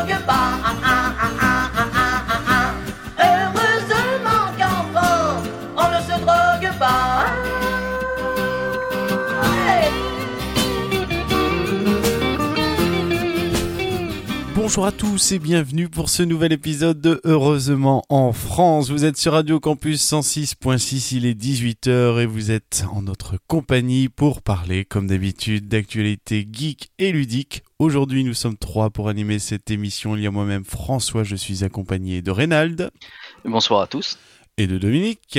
drogue pas. Heureusement qu'en France, on ne se drogue pas. Bonjour à tous et bienvenue pour ce nouvel épisode de Heureusement en France. Vous êtes sur Radio Campus 106.6, il est 18h et vous êtes en notre compagnie pour parler, comme d'habitude, d'actualités geek et ludiques. Aujourd'hui, nous sommes 3 pour animer cette émission. Il y a moi-même François, je suis accompagné de Reynald. Bonsoir à tous. Et de Dominique.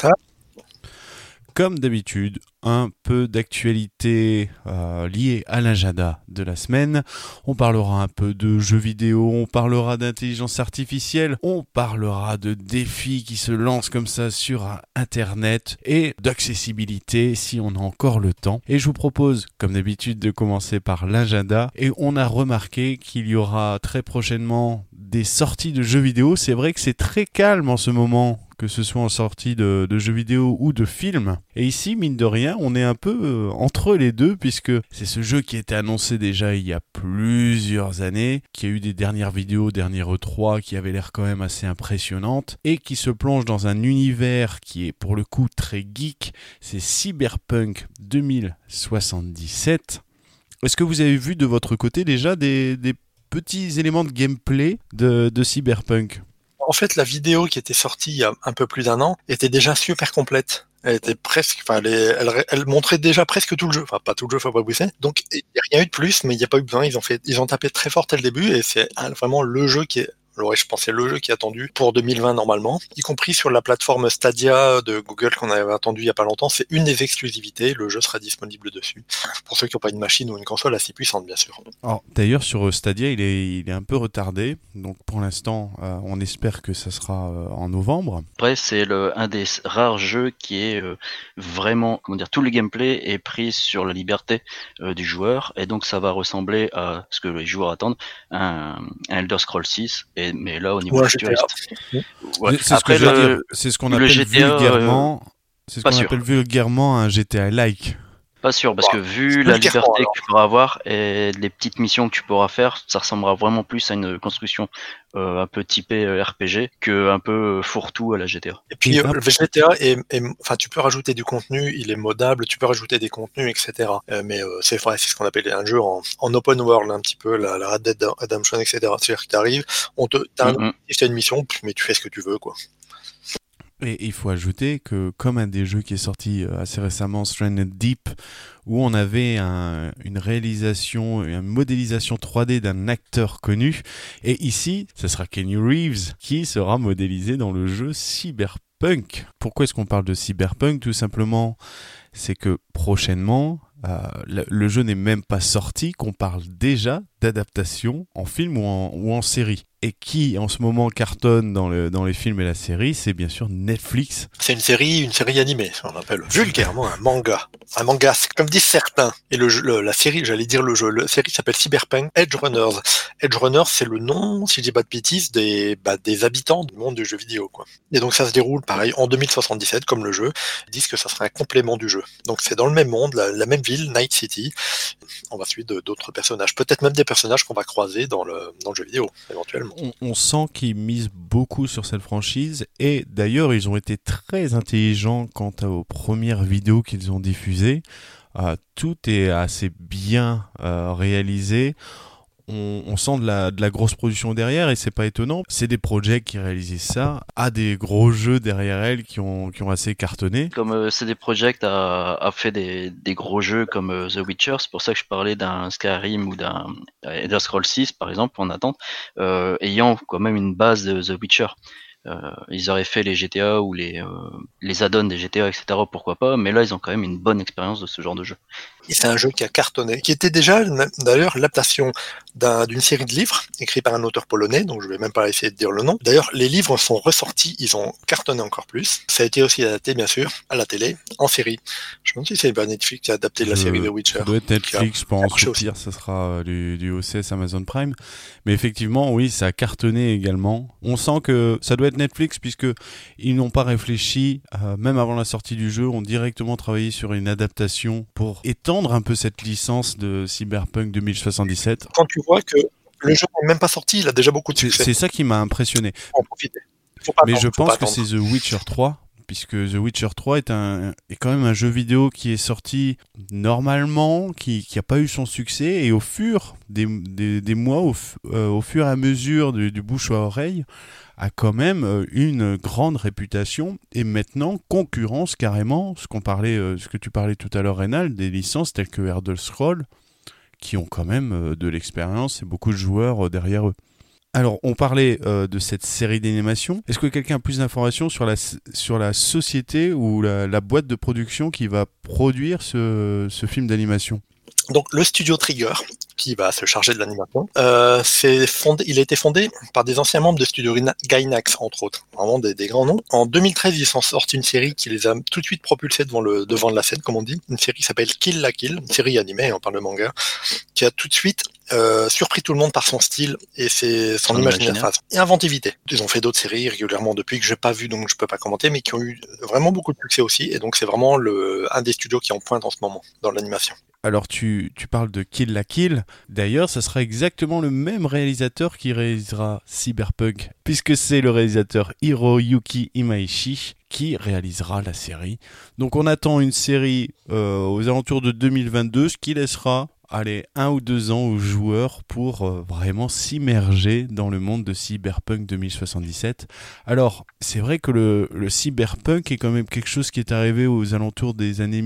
Comme d'habitude, un peu d'actualité liée à l'agenda de la semaine. On parlera un peu de jeux vidéo, on parlera d'intelligence artificielle, on parlera de défis qui se lancent comme ça sur Internet et d'accessibilité si on a encore le temps. Et je vous propose, comme d'habitude, de commencer par l'agenda. Et on a remarqué qu'il y aura très prochainement des sorties de jeux vidéo. C'est vrai que c'est très calme en ce moment, que ce soit en sortie de jeux vidéo ou de films. Et ici, mine de rien, on est un peu entre les deux, puisque c'est ce jeu qui a été annoncé déjà il y a plusieurs années, qui a eu des dernières vidéos, dernières E3, qui avaient l'air quand même assez impressionnantes, et qui se plonge dans un univers qui est pour le coup très geek, c'est Cyberpunk 2077. Est-ce que vous avez vu de votre côté déjà des petits éléments de gameplay de Cyberpunk ? En fait, la vidéo qui était sortie il y a un peu plus d'1 an était déjà super complète. Elle était presque, elle montrait déjà presque tout le jeu. Enfin, pas tout le jeu, faut pas pousser. Donc, il n'y a rien eu de plus, mais il n'y a pas eu besoin. Ils ont tapé très fort dès le début et c'est vraiment le jeu qui est, je pensais le jeu qui est attendu pour 2020 normalement, y compris sur la plateforme Stadia de Google qu'on avait attendu il y a pas longtemps. C'est une des exclusivités, le jeu sera disponible dessus. Pour ceux qui n'ont pas une machine ou une console assez puissante, bien sûr. Alors, d'ailleurs, sur Stadia, il est un peu retardé, donc pour l'instant, on espère que ça sera en novembre. Après, c'est un des rares jeux qui est vraiment, tout le gameplay est pris sur la liberté du joueur, et donc ça va ressembler à ce que les joueurs attendent, un Elder Scrolls 6, mais là au niveau futuriste. Ouais. C'est ce qu'on appelle vulgairement, un GTA-like. Pas sûr, parce que vu la liberté que tu pourras avoir et les petites missions que tu pourras faire, ça ressemblera vraiment plus à une construction un peu typée RPG que un peu fourre-tout à la GTA. Et puis le GTA tu peux rajouter du contenu, il est modable, tu peux rajouter des contenus, etc. Mais c'est ce qu'on appelle un jeu en open world un petit peu, la Red Dead Redemption, etc. C'est-à-dire que t'arrives, t'as une mission, mais tu fais ce que tu veux, quoi. Et il faut ajouter que, comme un des jeux qui est sorti assez récemment, Stranded Deep, où on avait une réalisation, une modélisation 3D d'un acteur connu, et ici, ce sera Keanu Reeves qui sera modélisé dans le jeu Cyberpunk. Pourquoi est-ce qu'on parle de Cyberpunk ? Tout simplement, c'est que prochainement, le jeu n'est même pas sorti, qu'on parle déjà d'adaptation en film ou en série. Et qui en ce moment cartonne dans les films et la série, c'est bien sûr Netflix. C'est une série animée, on appelle vulgairement un manga. Un manga, c'est comme disent certains. Et la série, la série s'appelle Cyberpunk Edge Runners. Edge Runners, c'est le nom, si je dis pas de bêtises, des habitants du monde du jeu vidéo, quoi. Et donc ça se déroule pareil en 2077 comme le jeu. Ils disent que ça sera un complément du jeu. Donc c'est dans le même monde, la même ville, Night City. On va suivre d'autres personnages, peut-être même des personnages qu'on va croiser dans le jeu vidéo, éventuellement. On sent qu'ils misent beaucoup sur cette franchise et d'ailleurs ils ont été très intelligents quant aux premières vidéos qu'ils ont diffusées. Tout est assez bien réalisé. On sent de la grosse production derrière et c'est pas étonnant. C'est des projets qui réalisaient ça à des gros jeux derrière elles qui ont assez cartonné. Comme CD Projekt a fait des gros jeux comme The Witcher, c'est pour ça que je parlais d'un Skyrim ou d'un Elder Scrolls 6 par exemple en attente, ayant quand même une base de The Witcher. Ils auraient fait les GTA ou les add-ons des GTA, etc. Pourquoi pas, mais là ils ont quand même une bonne expérience de ce genre de jeu. Et c'est un jeu qui a cartonné, qui était déjà d'ailleurs l'adaptation d'une série de livres écrits par un auteur polonais, donc je vais même pas essayer de dire le nom. D'ailleurs, les livres sont ressortis, ils ont cartonné encore plus. Ça a été aussi adapté, bien sûr, à la télé, en série. Je me demande si c'est Netflix qui a adapté la série The Witcher. Ça doit être Netflix, je pense. Au pire, ça sera du OCS Amazon Prime. Mais effectivement, oui, ça a cartonné également. On sent que ça doit être Netflix, puisque ils n'ont pas réfléchi, même avant la sortie du jeu, ont directement travaillé sur une adaptation pour étendre un peu cette licence de Cyberpunk 2077. Quand tu vois que Le jeu n'est même pas sorti, il a déjà beaucoup de C'est succès. ça qui m'a impressionné. Faut en profiter. Faut pas Mais attendre, je faut pas pense que attendre. c'est The Witcher 3, puisque The Witcher 3 est quand même un jeu vidéo qui est sorti normalement, qui a pas eu son succès, et au fur des mois, au fur et à mesure du bouche à oreille, a quand même une grande réputation, et maintenant concurrence carrément, ce que tu parlais tout à l'heure, Rénal, des licences telles que Elder Scrolls, qui ont quand même de l'expérience et beaucoup de joueurs derrière eux. Alors, on parlait de cette série d'animation. Est-ce que quelqu'un a plus d'informations sur la société ou la boîte de production qui va produire ce film d'animation ? Donc le studio Trigger, qui va se charger de l'animation, il a été fondé par des anciens membres de studio Gainax, entre autres, vraiment des grands noms. En 2013, ils sont sortis une série qui les a tout de suite propulsés devant de la scène, comme on dit, une série qui s'appelle Kill la Kill, une série animée, on parle de manga, qui a tout de suite surpris tout le monde par son style et son imaginaire et inventivité. Ils ont fait d'autres séries régulièrement depuis que j'ai pas vu, donc je peux pas commenter, mais qui ont eu vraiment beaucoup de succès aussi, et donc c'est vraiment un des studios qui est en pointe en ce moment dans l'animation. Alors tu parles de Kill la Kill, d'ailleurs ça sera exactement le même réalisateur qui réalisera Cyberpunk, puisque c'est le réalisateur Hiroyuki Imaishi qui réalisera la série. Donc on attend une série aux alentours de 2022, ce qui laissera 1 ou 2 ans aux joueurs pour vraiment s'immerger dans le monde de Cyberpunk 2077. Alors, c'est vrai que le Cyberpunk est quand même quelque chose qui est arrivé aux alentours des années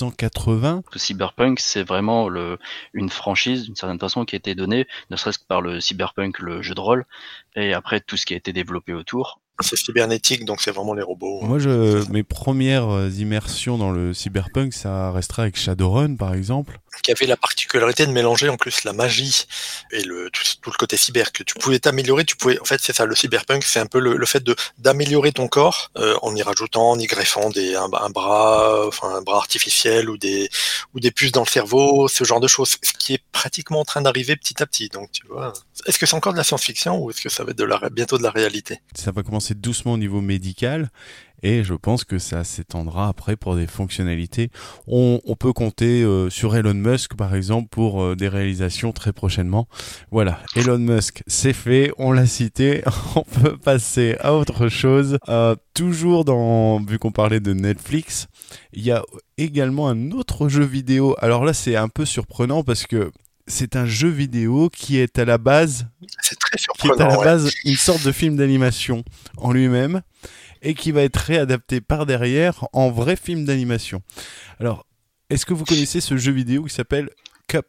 1980. Le Cyberpunk, c'est vraiment une franchise, d'une certaine façon, qui a été donnée, ne serait-ce que par le Cyberpunk, le jeu de rôle, et après tout ce qui a été développé autour. C'est cybernétique, donc c'est vraiment les robots. Moi, mes premières immersions dans le Cyberpunk, ça restera avec Shadowrun, par exemple. Qui avait la particularité de mélanger en plus la magie et tout le côté cyber, que tu pouvais t'améliorer, en fait c'est ça, le Cyberpunk, c'est un peu le fait d'améliorer ton corps en y rajoutant, en y greffant un bras artificiel ou des puces dans le cerveau, ce genre de choses, ce qui est pratiquement en train d'arriver petit à petit. Donc tu vois, est-ce que c'est encore de la science-fiction ou est-ce que ça va être bientôt de la réalité ? Ça va commencer doucement au niveau médical. Et je pense que ça s'étendra après pour des fonctionnalités. On peut compter sur Elon Musk, par exemple, pour des réalisations très prochainement. Voilà, Elon Musk, c'est fait, on l'a cité. On peut passer à autre chose. Toujours vu qu'on parlait de Netflix, il y a également un autre jeu vidéo. Alors là, c'est un peu surprenant parce que c'est un jeu vidéo qui est à la base... C'est très surprenant, qui est à la base une sorte de film d'animation en lui-même, et qui va être réadapté par derrière en vrai film d'animation. Alors, est-ce que vous connaissez ce jeu vidéo qui s'appelle Cuphead ?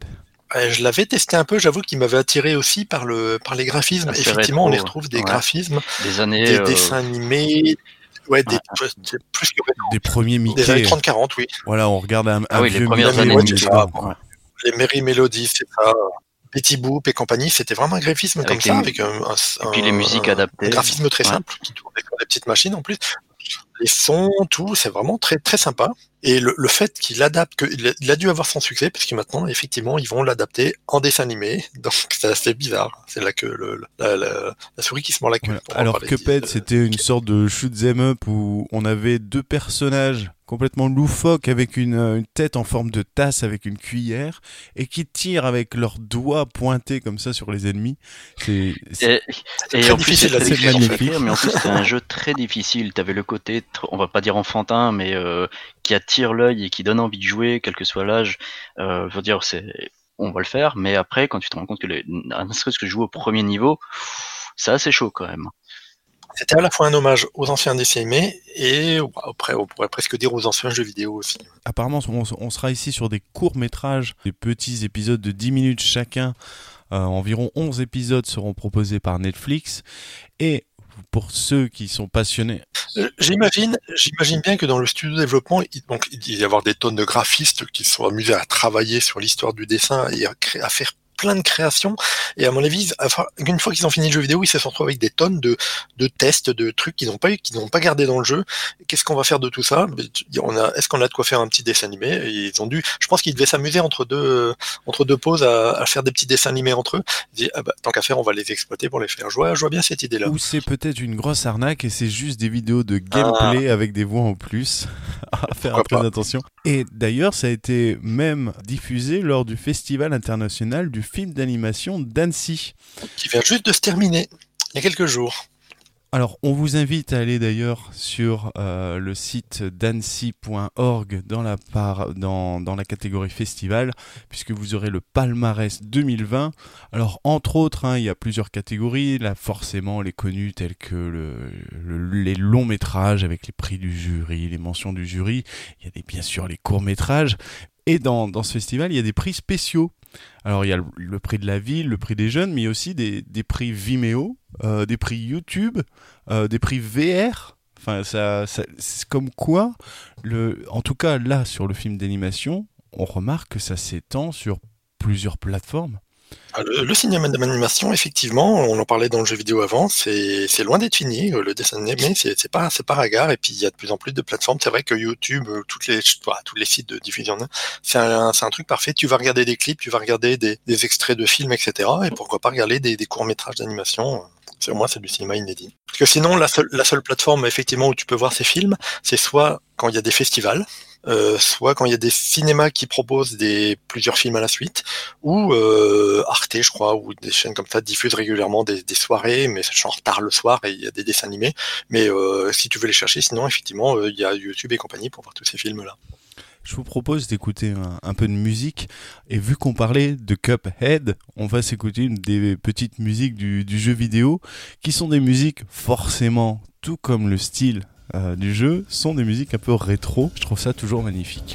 Je l'avais testé un peu, j'avoue qu'il m'avait attiré aussi par les graphismes. Effectivement, on y retrouve des graphismes, des dessins animés, plus que des premiers Mickey. Des années 30-40, oui. Voilà, on regarde un vieux les premières Mickey. années Les Merry Melodies, c'est ça. Betty Boop et compagnie, c'était vraiment un graphisme avec avec et puis les musiques adaptées. Un graphisme très simple, qui tournait sur des petites machines en plus. Les sons, tout, c'est vraiment très très sympa. Et le fait qu'il adapte, il a dû avoir son succès, parce que maintenant, effectivement, ils vont l'adapter en dessin animé. Donc c'est assez bizarre. C'est là que la souris qui se mord la queue. Voilà. Alors Cuphead, c'était une sorte de shoot 'em up où on avait 2 personnages complètement loufoques avec une tête en forme de tasse avec une cuillère et qui tirent avec leurs doigts pointés comme ça sur les ennemis. Et en plus c'est magnifique, mais en plus c'était un jeu très difficile. T'avais le côté, on va pas dire enfantin, mais qui attire l'œil et qui donne envie de jouer, quel que soit l'âge. Je veux dire, on va le faire, mais après quand tu te rends compte que ne serait-ce que jouer au premier niveau, c'est assez chaud quand même. C'était à la fois un hommage aux anciens dessins animés et après on pourrait presque dire aux anciens jeux vidéo aussi. Apparemment on sera ici sur des courts-métrages, des petits épisodes de 10 minutes chacun. Environ 11 épisodes seront proposés par Netflix. Et pour ceux qui sont passionnés... J'imagine bien que dans le studio de développement, il va y avoir des tonnes de graphistes qui sont amusés à travailler sur l'histoire du dessin et à faire plein de créations, et à mon avis, une fois qu'ils ont fini le jeu vidéo, ils se retrouvent avec des tonnes de tests, de trucs qu'ils n'ont pas gardé dans le jeu. Qu'est-ce qu'on va faire de tout ça ? Est-ce qu'on a de quoi faire un petit dessin animé ? Et je pense qu'ils devaient s'amuser entre deux pauses à faire des petits dessins animés entre eux. Ils disent, tant qu'à faire, on va les exploiter pour les faire. Je vois bien cette idée-là. Ou c'est peut-être une grosse arnaque et c'est juste des vidéos de gameplay avec des voix en plus à faire très attention. Et d'ailleurs, ça a été même diffusé lors du Festival international du film d'animation d'Annecy. Qui vient juste de se terminer, il y a quelques jours. Alors, on vous invite à aller d'ailleurs sur le site d'annecy.org dans la catégorie festival, puisque vous aurez le palmarès 2020. Alors, entre autres, il y a plusieurs catégories. Là, forcément, les connus tels que les longs métrages avec les prix du jury, les mentions du jury. Il y a bien sûr les courts métrages. Et dans ce festival, il y a des prix spéciaux. Alors il y a le prix de la ville, le prix des jeunes, mais il y a aussi des prix Vimeo, des prix YouTube, des prix VR. Enfin, c'est comme quoi, en tout cas là sur le film d'animation, on remarque que ça s'étend sur plusieurs plateformes. Le cinéma d'animation, effectivement, on en parlait dans le jeu vidéo avant, c'est loin d'être fini. Le dessin animé, c'est pas ringard. Et puis il y a de plus en plus de plateformes. C'est vrai que YouTube, tous les sites de diffusion, c'est un truc parfait. Tu vas regarder des clips, tu vas regarder des extraits de films, etc. Et pourquoi pas regarder des courts métrages d'animation. Sur moi, c'est du cinéma inédit. Parce que sinon, la seule plateforme effectivement où tu peux voir ces films, c'est soit quand il y a des festivals, soit quand il y a des cinémas qui proposent plusieurs films à la suite, ou Arte, je crois, ou des chaînes comme ça diffusent régulièrement des soirées, mais c'est genre tard le soir et il y a des dessins animés. Mais si tu veux les chercher, sinon effectivement, il y a YouTube et compagnie pour voir tous ces films-là. Je vous propose d'écouter un peu de musique, et vu qu'on parlait de Cuphead, on va s'écouter une des petites musiques du jeu vidéo, qui sont des musiques forcément, tout comme le style du jeu, sont des musiques un peu rétro. Je trouve ça toujours magnifique.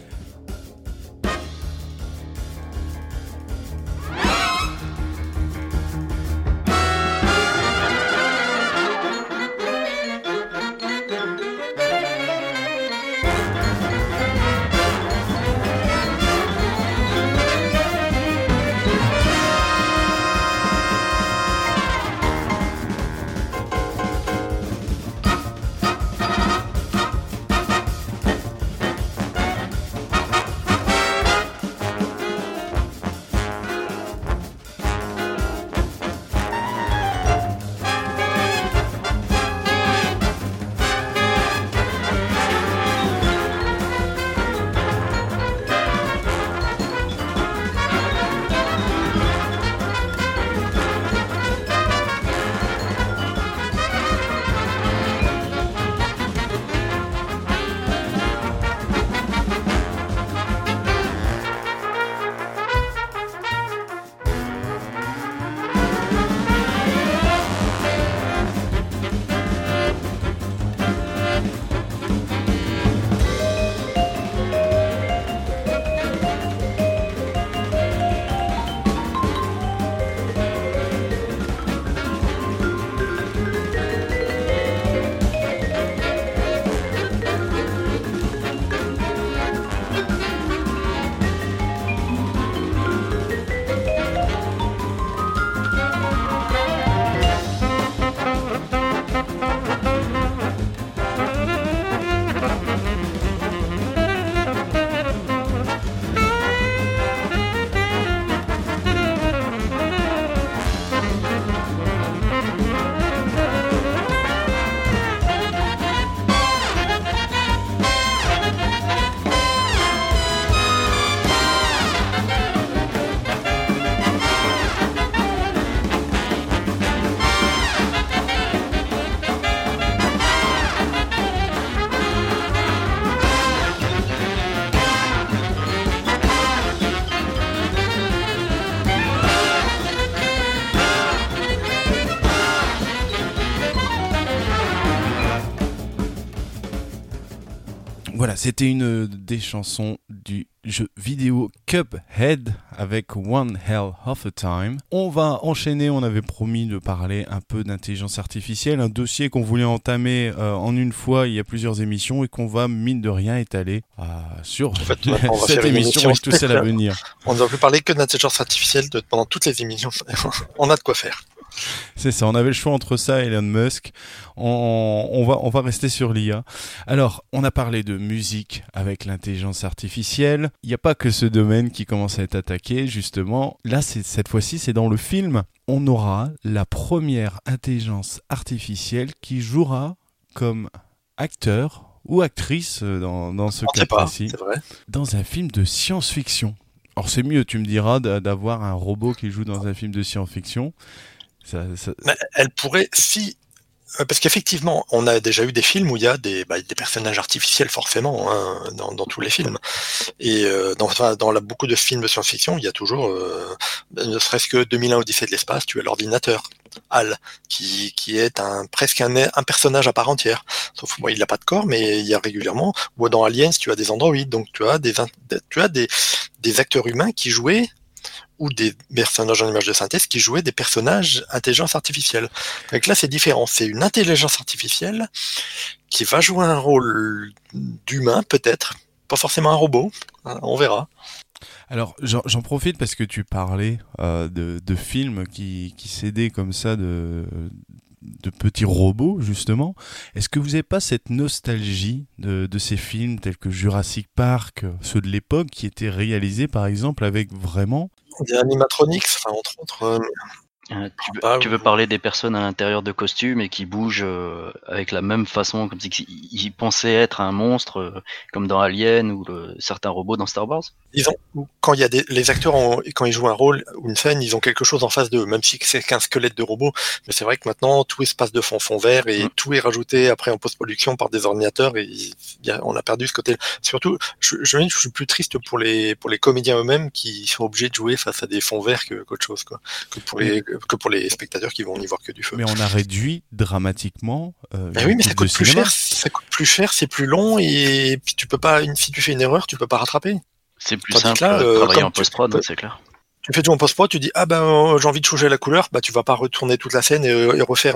Voilà, c'était une des chansons du jeu vidéo Cuphead avec One Hell of a Time. On va enchaîner, on avait promis de parler un peu d'intelligence artificielle, un dossier qu'on voulait entamer en une fois il y a plusieurs émissions et qu'on va mine de rien étaler sur cette émission et tout celle à venir. On ne va plus parler que d'intelligence artificielle pendant toutes les émissions. On a de quoi faire. C'est ça, on avait le choix entre ça et Elon Musk. On va rester sur l'IA. Alors, on a parlé de musique avec l'intelligence artificielle. Il n'y a pas que ce domaine qui commence à être attaqué, justement. Là, cette fois-ci, c'est dans le film. On aura la première intelligence artificielle qui jouera comme acteur ou actrice dans ce cas précis, dans un film de science-fiction. Alors c'est mieux, tu me diras, d'avoir un robot qui joue dans un film de science-fiction. Mais elle pourrait, si... Parce qu'effectivement, on a déjà eu des films où il y a des personnages artificiels forcément dans tous les films. Et dans beaucoup de films de science-fiction, il y a toujours, ne serait-ce que 2001 Odyssée de l'espace, tu as l'ordinateur, HAL, qui est presque un personnage à part entière. Sauf il n'a pas de corps, mais il y a régulièrement, ou dans Aliens, tu as des androïdes, donc tu as des acteurs humains qui jouaient, ou des personnages en image de synthèse qui jouaient des personnages intelligence artificielle. Donc là, c'est différent. C'est une intelligence artificielle qui va jouer un rôle d'humain, peut-être. Pas forcément un robot. On verra. Alors, j'en profite parce que tu parlais de films qui s'aidaient comme ça de petits robots, justement. Est-ce que vous n'avez pas cette nostalgie de ces films tels que Jurassic Park, ceux de l'époque, qui étaient réalisés, par exemple, avec vraiment... Des animatronics, entre autres. Tu veux parler des personnes à l'intérieur de costumes et qui bougent avec la même façon, comme s'ils pensaient être un monstre, comme dans Alien ou certains robots dans Star Wars? Disons, quand il y a les acteurs, quand ils jouent un rôle ou une scène, ils ont quelque chose en face d'eux, même si c'est qu'un squelette de robot. Mais c'est vrai que maintenant, tout se passe de fond vert et tout est rajouté après en post-production par des ordinateurs et on a perdu ce côté. Surtout, je suis plus triste pour les comédiens eux-mêmes qui sont obligés de jouer face à des fonds verts qu'autre chose, quoi. Que pour les spectateurs qui vont n'y voir que du feu. Mais on a réduit dramatiquement. Oui, mais ça coûte plus cher. Ça coûte plus cher, c'est plus long et puis tu peux pas. Si tu fais une erreur, tu peux pas rattraper. C'est plus simple travailler en post-prod, c'est clair. Tu fais tout en post-prod, tu dis j'ai envie de changer la couleur, tu vas pas retourner toute la scène et refaire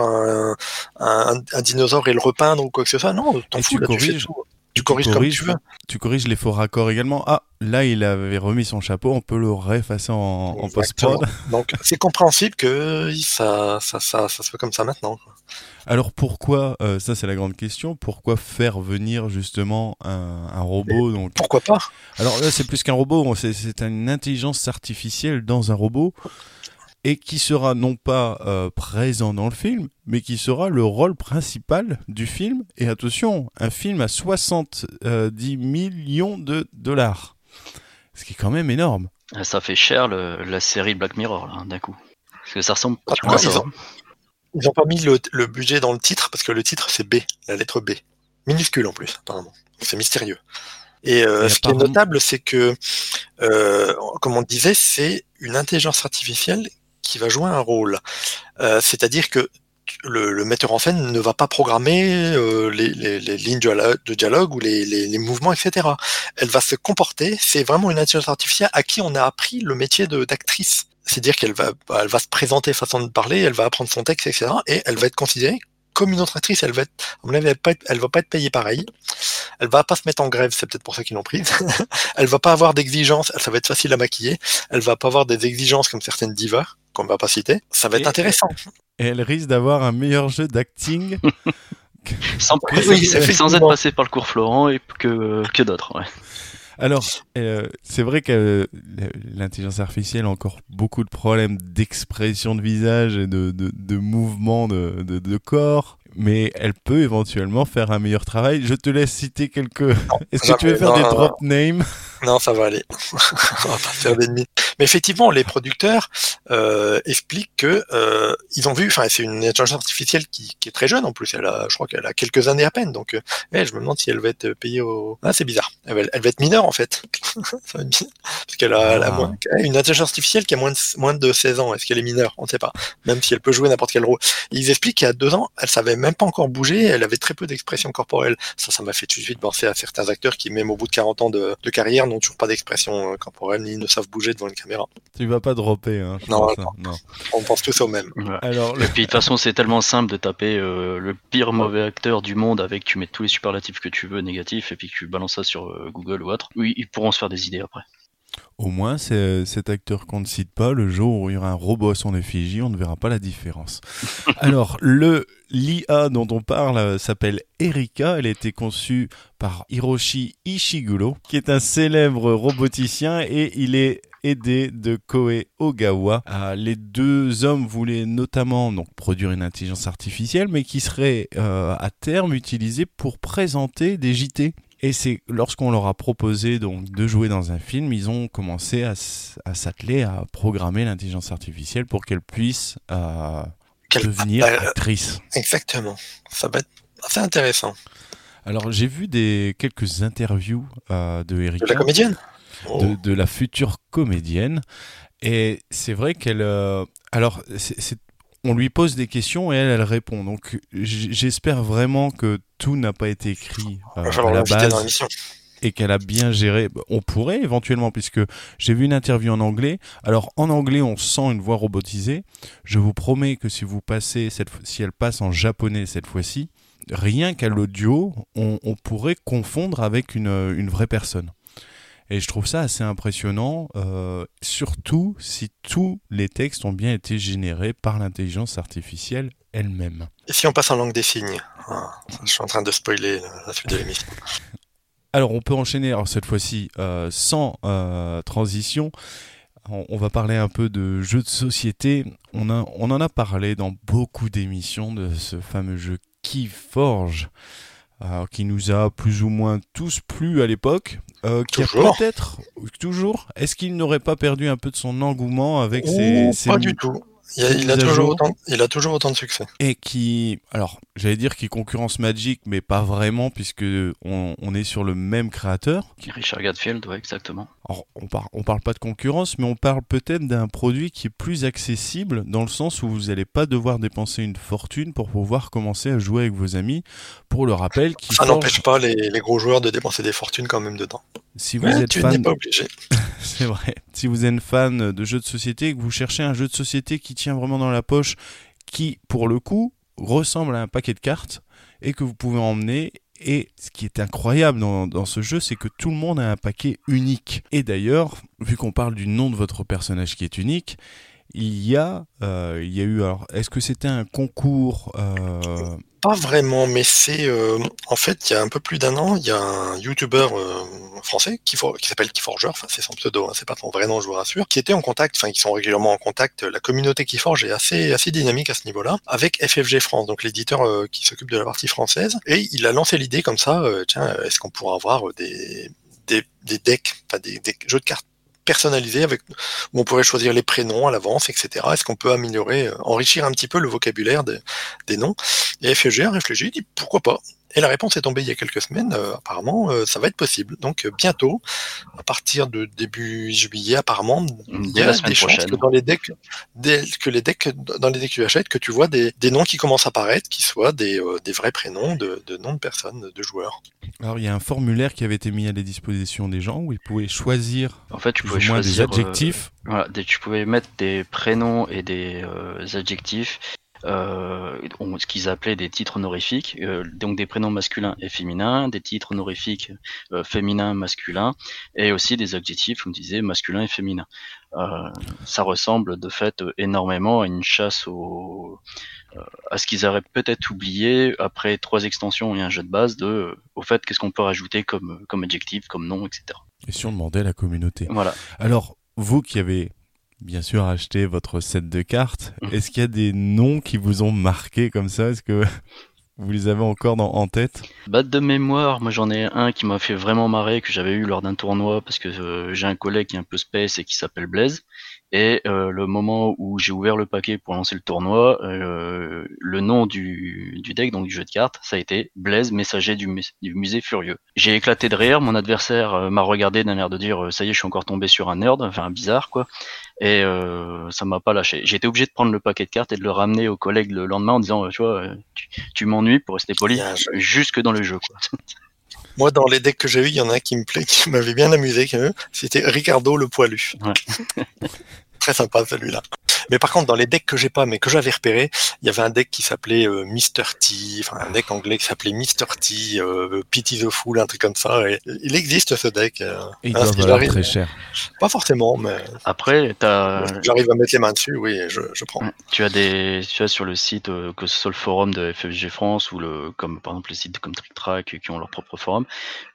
un dinosaure et le repeindre ou quoi que ce soit. Non, t'en fous, là, tu fais tout. Tu corriges comme tu veux. Tu corriges les faux raccords également. Ah, là, il avait remis son chapeau, on peut le réeffacer en post-prod. Donc, c'est compréhensible que ça se fait comme ça maintenant, quoi. Alors pourquoi, ça c'est la grande question, pourquoi faire venir justement un robot donc... Pourquoi pas? Alors là, c'est plus qu'un robot, c'est une intelligence artificielle dans un robot, et qui sera non pas présent dans le film, mais qui sera le rôle principal du film. Et attention, un film à 70 millions de dollars. Ce qui est quand même énorme. Ça fait cher la série Black Mirror, là, d'un coup. Parce que ça ressemble à ça. Ils n'ont pas mis le budget dans le titre, parce que le titre c'est B, la lettre B. Minuscule en plus, apparemment. C'est mystérieux. Et ce qui est notable, c'est que, comme on disait, c'est une intelligence artificielle qui va jouer un rôle. C'est-à-dire que le metteur en scène ne va pas programmer les lignes de dialogue ou les mouvements, etc. Elle va se comporter, c'est vraiment une intelligence artificielle à qui on a appris le métier d'actrice. C'est-à-dire qu'elle va se présenter façon de parler, elle va apprendre son texte, etc. Et elle va être considérée comme une autre actrice. Elle va pas être payée pareil. Elle va pas se mettre en grève, c'est peut-être pour ça qu'ils l'ont prise. Elle va pas avoir d'exigences, ça va être facile à maquiller. Elle va pas avoir des exigences comme certaines divas, qu'on va pas citer. Ça va être intéressant. Et elle risque d'avoir un meilleur jeu d'acting. sans être passé par le cours Florent et que d'autres, ouais. Alors, c'est vrai que l'intelligence artificielle a encore beaucoup de problèmes d'expression de visage et de mouvement de corps, mais elle peut éventuellement faire un meilleur travail. Je te laisse citer quelques... Est-ce que tu veux faire des drop names? Non, ça va aller. On va pas faire d'ennemis. Mais effectivement, les producteurs expliquent que ils ont vu, c'est une intelligence artificielle qui est très jeune en plus. Je crois qu'elle a quelques années à peine. Donc, je me demande si elle va être payée au. Ah, c'est bizarre. Elle va être mineure en fait. Ça va être bizarre. Parce qu'elle a une intelligence artificielle qui a moins de 16 ans. Est-ce qu'elle est mineure? On ne sait pas. Même si elle peut jouer n'importe quel rôle. Ils expliquent qu'il y a 2 ans, elle savait même pas encore bouger. Elle avait très peu d'expression corporelle. Ça m'a fait tout de suite penser à certains acteurs qui, même au bout de 40 ans de carrière, n'ont toujours pas d'expression corporelle ni ne savent bouger devant une caméra. Tu vas pas dropper, hein? Non. On pense tous au même. Ouais. Alors, et puis de toute façon, c'est tellement simple de taper le pire mauvais acteur du monde avec tu mets tous les superlatifs que tu veux négatifs et puis que tu balances ça sur Google ou autre. Oui, ils pourront se faire des idées après. Au moins, c'est cet acteur qu'on ne cite pas, le jour où il y aura un robot à son effigie, on ne verra pas la différence. Alors, l'IA dont on parle s'appelle Erika. Elle a été conçue par Hiroshi Ishiguro, qui est un célèbre roboticien, et il est aidé de Koei Ogawa. Les 2 hommes voulaient notamment produire une intelligence artificielle, mais qui serait à terme utilisée pour présenter des JT. Et c'est lorsqu'on leur a proposé donc de jouer dans un film, ils ont commencé à s'atteler à programmer l'intelligence artificielle pour qu'elle puisse devenir actrice. Exactement. Ça va être assez intéressant. Alors j'ai vu quelques interviews de Erika. De la comédienne de la future comédienne. Et c'est vrai qu'elle... alors, on lui pose des questions et elle répond. Donc j'espère vraiment que tout n'a pas été écrit à la base et qu'elle a bien géré. On pourrait éventuellement, puisque j'ai vu une interview en anglais. Alors en anglais, on sent une voix robotisée. Je vous promets que si vous passez, si elle passe en japonais cette fois-ci, rien qu'à l'audio, on pourrait confondre avec une vraie personne. Et je trouve ça assez impressionnant, surtout si tous les textes ont bien été générés par l'intelligence artificielle elle-même. Et si on passe en langue des signes? Je suis en train de spoiler la suite de l'émission. Alors on peut enchaîner, alors cette fois-ci sans transition. On va parler un peu de jeux de société. On en a parlé dans beaucoup d'émissions de ce fameux jeu Keyforge. Qui nous a plus ou moins tous plu à l'époque, qui a peut-être toujours. Est-ce qu'il n'aurait pas perdu un peu de son engouement avec ses pas du tout. Il a toujours autant de succès. Et qui, alors, j'allais dire qu'il concurrence Magic, mais pas vraiment, puisque on est sur le même créateur. Richard Gatfield, ouais, exactement. Alors, on parle pas de concurrence, mais on parle peut-être d'un produit qui est plus accessible, dans le sens où vous n'allez pas devoir dépenser une fortune pour pouvoir commencer à jouer avec vos amis. Pour le rappel, ça n'empêche pas les gros joueurs de dépenser des fortunes quand même dedans. Si vous êtes fan, n'es pas obligé. C'est vrai. Si vous êtes fan de jeux de société et que vous cherchez un jeu de société qui tient vraiment dans la poche, qui, pour le coup, ressemble à un paquet de cartes et que vous pouvez emmener. Et ce qui est incroyable dans ce jeu, c'est que tout le monde a un paquet unique. Et d'ailleurs, vu qu'on parle du nom de votre personnage qui est unique, il y a eu... Alors, est-ce que c'était un concours Pas vraiment, mais c'est... en fait, il y a un peu plus d'1 an, il y a un YouTuber français qui s'appelle Keyforger, enfin c'est son pseudo, c'est pas son vrai nom, je vous rassure, qui était en contact, enfin ils sont régulièrement en contact, la communauté Keyforge est assez dynamique à ce niveau-là, avec FFG France, donc l'éditeur qui s'occupe de la partie française, et il a lancé l'idée comme ça, tiens, est-ce qu'on pourra avoir des decks, enfin des jeux de cartes personnalisé où on pourrait choisir les prénoms à l'avance, etc. Est-ce qu'on peut améliorer, enrichir un petit peu le vocabulaire des noms? Et FFG a réfléchi, dit pourquoi pas. Et la réponse est tombée il y a quelques semaines. Apparemment, ça va être possible. Donc bientôt, à partir de début juillet, apparemment, il y a des chances que dans les decks, dans les decks que tu achètes, que tu vois des noms qui commencent à apparaître, qui soient des vrais prénoms de noms de personnes, de joueurs. Alors il y a un formulaire qui avait été mis à la disposition des gens où ils pouvaient choisir. En fait, tu pouvais choisir des adjectifs. Voilà, tu pouvais mettre des prénoms et des adjectifs. Ce qu'ils appelaient des titres honorifiques, donc des prénoms masculins et féminins, des titres honorifiques féminins, masculins, et aussi des adjectifs, comme disait, masculin et féminin. Ça ressemble de fait énormément à une chasse à ce qu'ils auraient peut-être oublié après 3 extensions et un jeu de base au fait qu'est-ce qu'on peut rajouter comme adjectif, comme nom, etc. Et si on demandait à la communauté. Voilà. Alors, vous qui avez bien sûr acheté votre set de cartes, est-ce qu'il y a des noms qui vous ont marqué comme ça? Est-ce que vous les avez encore en tête? De mémoire, moi j'en ai un qui m'a fait vraiment marrer, que j'avais eu lors d'un tournoi, parce que j'ai un collègue qui est un peu space et qui s'appelle Blaise. Et le moment où j'ai ouvert le paquet pour lancer le tournoi, le nom du deck, donc du jeu de cartes, ça a été Blaise, messager du musée furieux. J'ai éclaté de rire, mon adversaire m'a regardé d'un air de dire ça y est, je suis encore tombé sur un nerd, enfin un bizarre quoi. Et ça m'a pas lâché. J'ai été obligé de prendre le paquet de cartes et de le ramener au collègue le lendemain en disant tu vois, tu m'ennuies, pour rester poli, jusque dans le jeu quoi. Moi, dans les decks que j'ai eu, il y en a un qui m'avait bien amusé, c'était Ricardo le poilu. Ouais. Très sympa celui-là. Mais par contre, dans les decks que j'ai pas, mais que j'avais repéré, il y avait un deck qui s'appelait Mr. T, enfin un deck anglais qui s'appelait Mr. T, Pity the Fool, un truc comme ça. Et il existe ce deck. Et il doit valoir très cher. Pas forcément, mais après, j'arrive à mettre les mains dessus, oui, je prends. Tu as sur le site, que ce soit le forum de FFG France ou comme par exemple les sites comme Trick Track qui ont leur propre forum,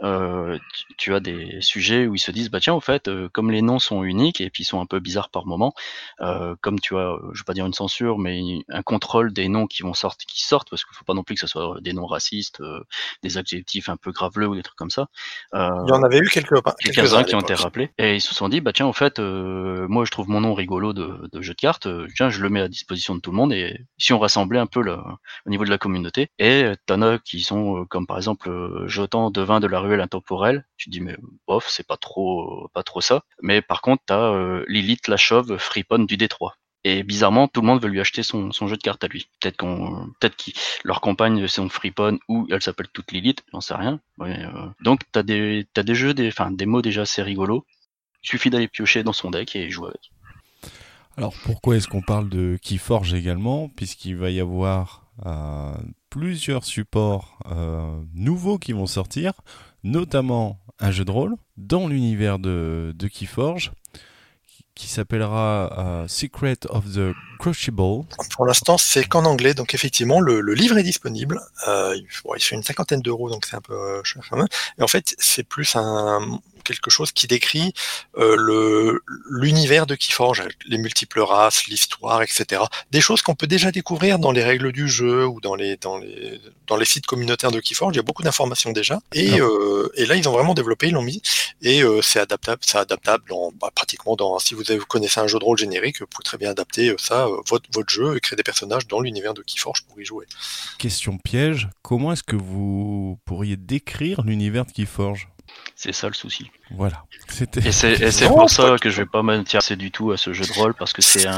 tu as des sujets où ils se disent tiens, au fait, comme les noms sont uniques et puis sont un peu bizarres par moment, comme tu vois, je vais pas dire une censure, mais un contrôle des noms qui sortent, parce qu'il faut pas non plus que ce soit des noms racistes, des adjectifs un peu graveleux ou des trucs comme ça. Il y en avait eu quelques-uns Qui ont été rappelés, et ils se sont dit, bah tiens, en fait, moi je trouve mon nom rigolo de jeu de cartes, tiens, je le mets à disposition de tout le monde, et si on rassemblait un peu au niveau de la communauté, et t'en as qui sont comme par exemple Jotan Devin de la Ruelle Intemporelle, tu te dis mais bof, c'est pas trop ça, mais par contre t'as Lilith la Chauve Fripon du Détroit. Et bizarrement, tout le monde veut lui acheter son jeu de cartes à lui. Peut-être qu'ils leur compagne son Fripon ou elle s'appelle toute Lilith, j'en sais rien. Ouais, donc t'as des jeux, des mots déjà assez rigolos. Il suffit d'aller piocher dans son deck et jouer avec. Alors pourquoi est-ce qu'on parle de Keyforge également ? Puisqu'il va y avoir plusieurs supports nouveaux qui vont sortir, notamment un jeu de rôle dans l'univers de Keyforge, qui s'appellera Secret of the Crucible. Pour l'instant, c'est qu'en anglais, donc effectivement, le livre est disponible. Il fait une 50aine d'euros, donc c'est un peu cher quand même. Et en fait, c'est plus quelque chose qui décrit l'univers de Keyforge, les multiples races, l'histoire, etc. Des choses qu'on peut déjà découvrir dans les règles du jeu ou dans les sites communautaires de Keyforge. Il y a beaucoup d'informations déjà. Et là, ils ont vraiment développé, ils l'ont mis. Et c'est adaptable pratiquement si vous connaissez un jeu de rôle générique, vous pouvez très bien adapter ça, votre jeu, et créer des personnages dans l'univers de Keyforge pour y jouer. Question piège, comment est-ce que vous pourriez décrire l'univers de Keyforge ? C'est ça le souci. Voilà. Et c'est pour ça que je vais pas m'intéresser du tout à ce jeu de rôle, parce que c'est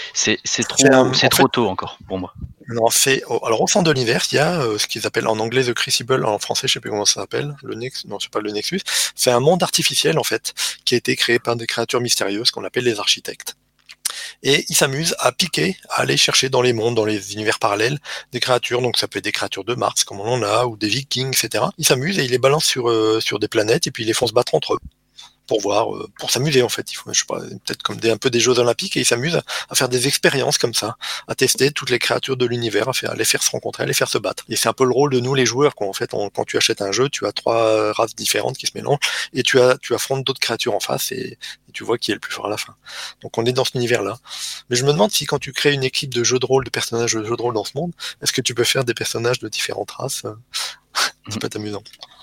trop tôt encore pour moi. Non, alors au centre de l'univers, il y a ce qu'ils appellent en anglais The Crucible, en français je sais plus comment ça s'appelle, non c'est pas le Nexus, c'est un monde artificiel en fait, qui a été créé par des créatures mystérieuses qu'on appelle les architectes. Et ils s'amusent à piquer, à aller chercher dans les mondes, dans les univers parallèles, des créatures, donc ça peut être des créatures de Mars, comme on en a, ou des Vikings, etc. Ils s'amusent et ils les balancent sur des planètes, et puis ils les font se battre entre eux. Pour s'amuser en fait, il faut, je sais pas, peut-être comme un peu des Jeux Olympiques, et ils s'amusent à faire des expériences comme ça, à tester toutes les créatures de l'univers, à les faire se rencontrer, à les faire se battre. Et c'est un peu le rôle de nous les joueurs, quoi. En fait, quand tu achètes un jeu, tu as 3 races différentes qui se mélangent, et tu affrontes d'autres créatures en face, et tu vois qui est le plus fort à la fin. Donc on est dans cet univers-là. Mais je me demande si quand tu crées une équipe de jeux de rôle, de personnages de jeux de rôle dans ce monde, est-ce que tu peux faire des personnages de différentes races? Ça peut être amusant.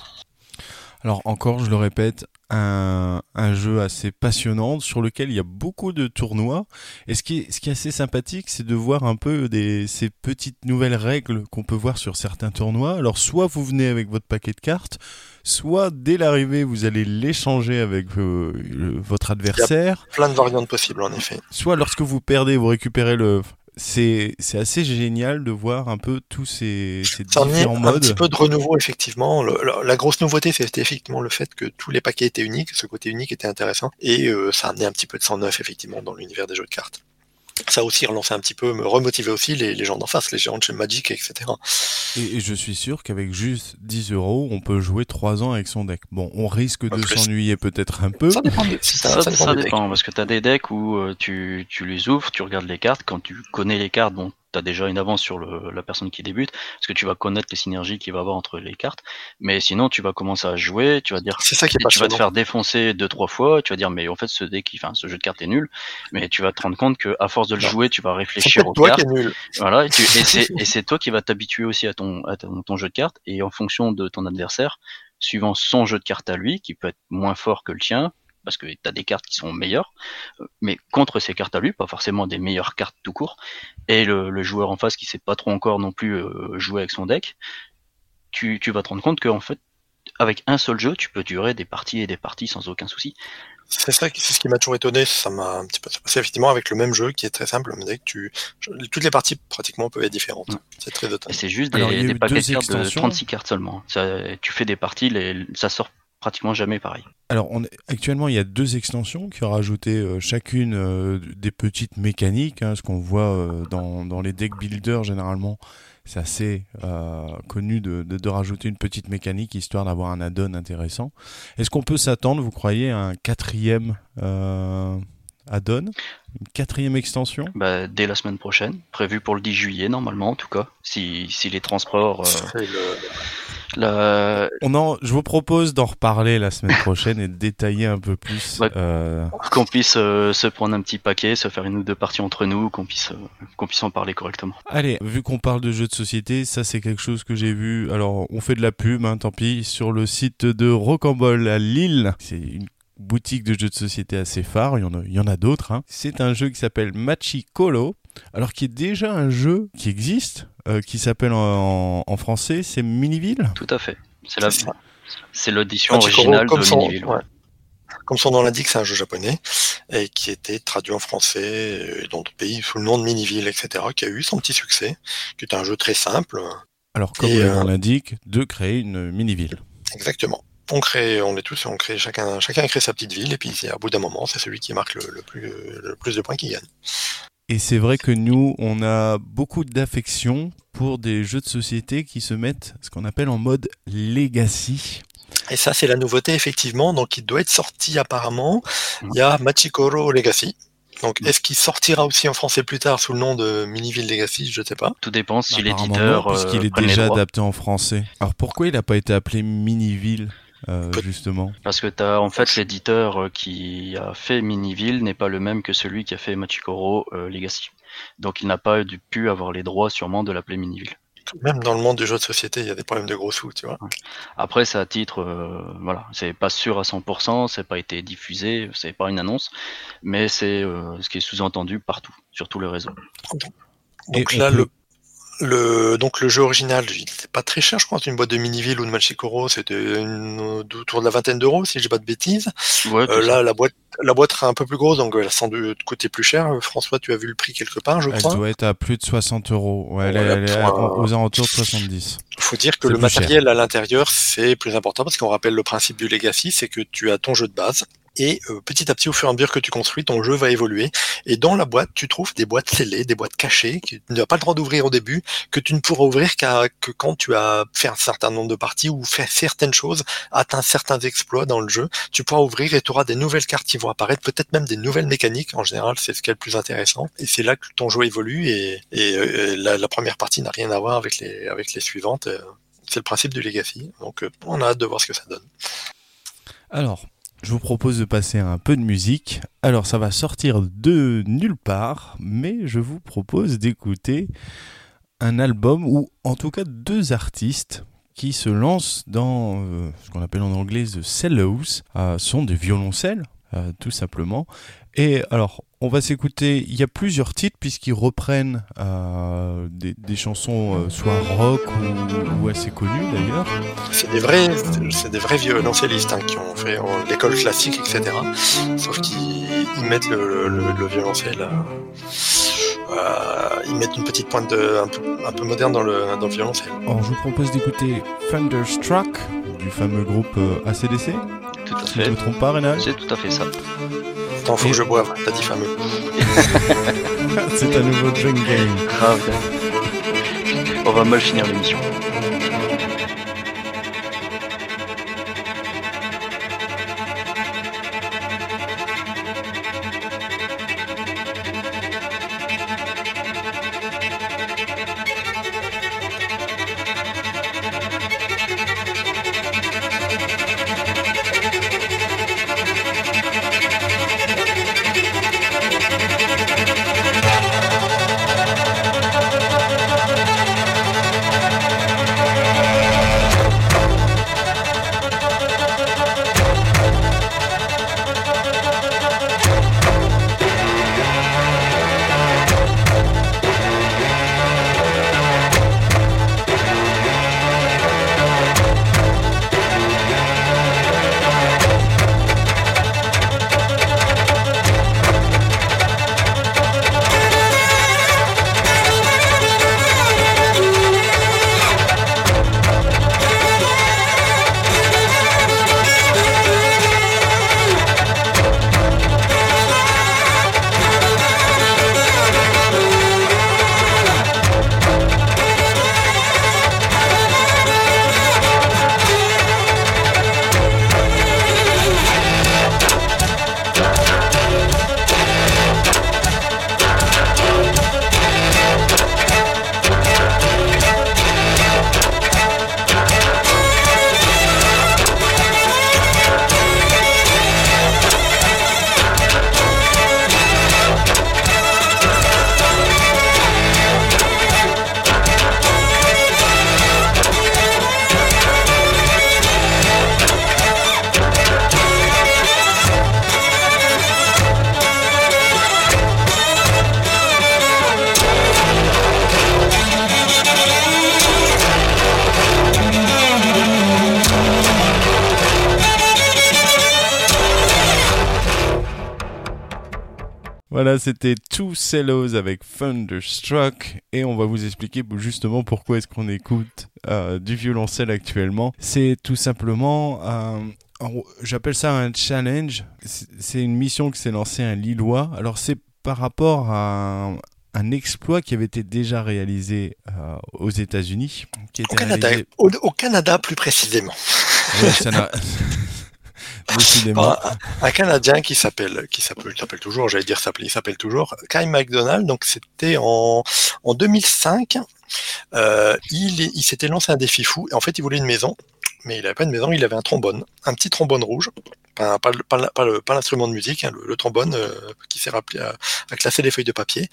Alors encore, je le répète, un jeu assez passionnant sur lequel il y a beaucoup de tournois. Et ce qui est assez sympathique, c'est de voir un peu ces petites nouvelles règles qu'on peut voir sur certains tournois. Alors soit vous venez avec votre paquet de cartes, soit dès l'arrivée vous allez l'échanger avec votre adversaire. Il y a plein de variantes possibles en effet. Soit lorsque vous perdez, vous récupérez c'est assez génial de voir un peu tous ces différents modes. Un petit peu de renouveau, effectivement. La grosse nouveauté, c'était effectivement le fait que tous les paquets étaient uniques. Ce côté unique était intéressant. Et ça a amené un petit peu de sang neuf, effectivement, dans l'univers des jeux de cartes. Ça a aussi relancé un petit peu, me remotivé aussi les gens d'en face, les gens de chez Magic, etc. Et je suis sûr qu'avec juste 10 €, on peut jouer 3 ans avec son deck. Bon, on risque de s'ennuyer peut-être un peu. Ça dépend, parce que t'as des decks où tu les ouvres, tu regardes les cartes, quand tu connais les cartes, bon, t'as déjà une avance sur la personne qui débute, parce que tu vas connaître les synergies qu'il va avoir entre les cartes, mais sinon tu vas commencer à jouer, tu vas dire, c'est ça qui est tu vas te faire défoncer 2-3 fois, tu vas dire mais en fait ce jeu de cartes est nul, mais tu vas te rendre compte que à force de le jouer, tu vas réfléchir aux cartes. Voilà, et c'est toi qui vas t'habituer aussi à ton jeu de cartes, et en fonction de ton adversaire, suivant son jeu de cartes à lui, qui peut être moins fort que le tien, parce que tu as des cartes qui sont meilleures, mais contre ces cartes à lui, pas forcément des meilleures cartes tout court, et le joueur en face qui sait pas trop encore non plus jouer avec son deck, tu vas te rendre compte qu'en fait, avec un seul jeu, tu peux durer des parties et des parties sans aucun souci. C'est ce qui m'a toujours étonné, ça m'a un petit peu passé effectivement avec le même jeu qui est très simple, mais toutes les parties pratiquement peuvent être différentes. C'est très étonnant. Et c'est juste des paquets de cartes de 36 cartes seulement. Tu fais des parties, ça sort pratiquement jamais pareil. Alors actuellement il y a 2 extensions qui ont rajouté chacune des petites mécaniques, ce qu'on voit dans les deck builders généralement. C'est assez connu de rajouter une petite mécanique histoire d'avoir un add-on intéressant. Est-ce qu'on peut s'attendre, vous croyez, à un 4e add-on, une 4e extension? Dès la semaine prochaine, prévu pour le 10 juillet normalement en tout cas, si les transports Je vous propose d'en reparler la semaine prochaine et de détailler un peu plus. Ouais. Qu'on puisse se prendre un petit paquet, se faire une ou deux parties entre nous, qu'on puisse en parler correctement. Allez, vu qu'on parle de jeux de société, ça c'est quelque chose que j'ai vu. Alors, on fait de la pub, tant pis, sur le site de Rocambole à Lille. C'est une boutique de jeux de société assez phare, il y en a d'autres. C'est un jeu qui s'appelle Machikoro, alors qui est déjà un jeu qui existe, qui s'appelle en français, c'est Miniville. Tout à fait, c'est l'audition originale de Miniville. Ouais. Comme son nom l'indique, c'est un jeu japonais et qui était traduit en français dans d'autres pays sous le nom de Miniville, etc., qui a eu son petit succès, qui est un jeu très simple. Alors, comme le nom l'indique, de créer une mini-ville. Exactement. Chacun a créé sa petite ville, et puis à bout d'un moment, c'est celui qui marque le plus de points qui gagne. Et c'est vrai que nous, on a beaucoup d'affection pour des jeux de société qui se mettent ce qu'on appelle en mode legacy. Et ça, c'est la nouveauté, effectivement. Donc, il doit être sorti apparemment. Il y a Machikoro Legacy. Donc, est-ce qu'il sortira aussi en français plus tard sous le nom de Miniville Legacy? Je ne sais pas. Tout dépend si l'éditeur. Puisqu'il est déjà adapté en français. Alors, pourquoi il n'a pas été appelé Miniville justement? Parce que en fait, l'éditeur qui a fait Miniville n'est pas le même que celui qui a fait Machikoro Legacy. Donc, il n'a pas pu avoir les droits sûrement de l'appeler Miniville. Même dans le monde du jeu de société, il y a des problèmes de gros sous, tu vois. Après, c'est à titre, c'est pas sûr à 100%, c'est pas été diffusé, c'est pas une annonce, mais c'est ce qui est sous-entendu partout, sur tous les réseaux. Donc là, le jeu original, il n'était pas très cher, je crois, une boîte de Miniville ou de Machikoro, c'était autour de la vingtaine d'euros, si je dis pas de bêtises. Ouais, là, la boîte sera un peu plus grosse, donc elle a sans doute coûté plus cher. François, tu as vu le prix quelque part, je crois. Elle doit être à plus de 60 euros. Ouais, elle est aux alentours de 70. Il faut dire que le matériel à l'intérieur, c'est plus important, parce qu'on rappelle le principe du Legacy, c'est que tu as ton jeu de base. Et petit à petit, au fur et à mesure que tu construis, ton jeu va évoluer. Et dans la boîte, tu trouves des boîtes scellées, des boîtes cachées, que tu n'as pas le droit d'ouvrir au début, que tu ne pourras ouvrir que quand tu as fait un certain nombre de parties ou fait certaines choses, atteint certains exploits dans le jeu. Tu pourras ouvrir et tu auras des nouvelles cartes qui vont apparaître, peut-être même des nouvelles mécaniques. En général, c'est ce qui est le plus intéressant. Et c'est là que ton jeu évolue et la première partie n'a rien à voir avec les suivantes. C'est le principe du Legacy. Donc, on a hâte de voir ce que ça donne. Alors, je vous propose de passer un peu de musique. Alors, ça va sortir de nulle part, mais je vous propose d'écouter un album, ou en tout cas 2 artistes qui se lancent dans ce qu'on appelle en anglais The Cellos. Sont des violoncelles, tout simplement. Et alors, on va s'écouter, il y a plusieurs titres puisqu'ils reprennent des chansons soit rock ou assez connues d'ailleurs. C'est des vrais violoncellistes qui ont fait l'école classique, etc. Sauf qu'ils mettent le violoncelle, ils mettent une petite pointe un peu moderne dans le violoncelle. Alors je vous propose d'écouter Thunderstruck du fameux groupe AC/DC. Tout à fait. Si je ne me trompe pas, Rénal. C'est tout à fait ça. Attends, faut que je boive, t'as dit fameux. C'est un nouveau drink game. Grave. On va mal finir l'émission. Voilà, c'était Two Cellos avec Thunderstruck et on va vous expliquer justement pourquoi est-ce qu'on écoute du violoncelle actuellement. C'est tout simplement, j'appelle ça un challenge. C'est une mission qui s'est lancée un Lillois. Alors c'est par rapport à un exploit qui avait été déjà réalisé aux États-Unis. Au Canada, au Canada plus précisément. Ouais, ça n'a... Un Canadien il s'appelle toujours, il s'appelle toujours Kyle MacDonald. Donc c'était en 2005. Il s'était lancé un défi fou. Et en fait, il voulait une maison, mais il n'avait pas de maison. Il avait un trombone, un petit trombone rouge, pas l'instrument de musique, hein, le trombone qui sert à classer les feuilles de papier.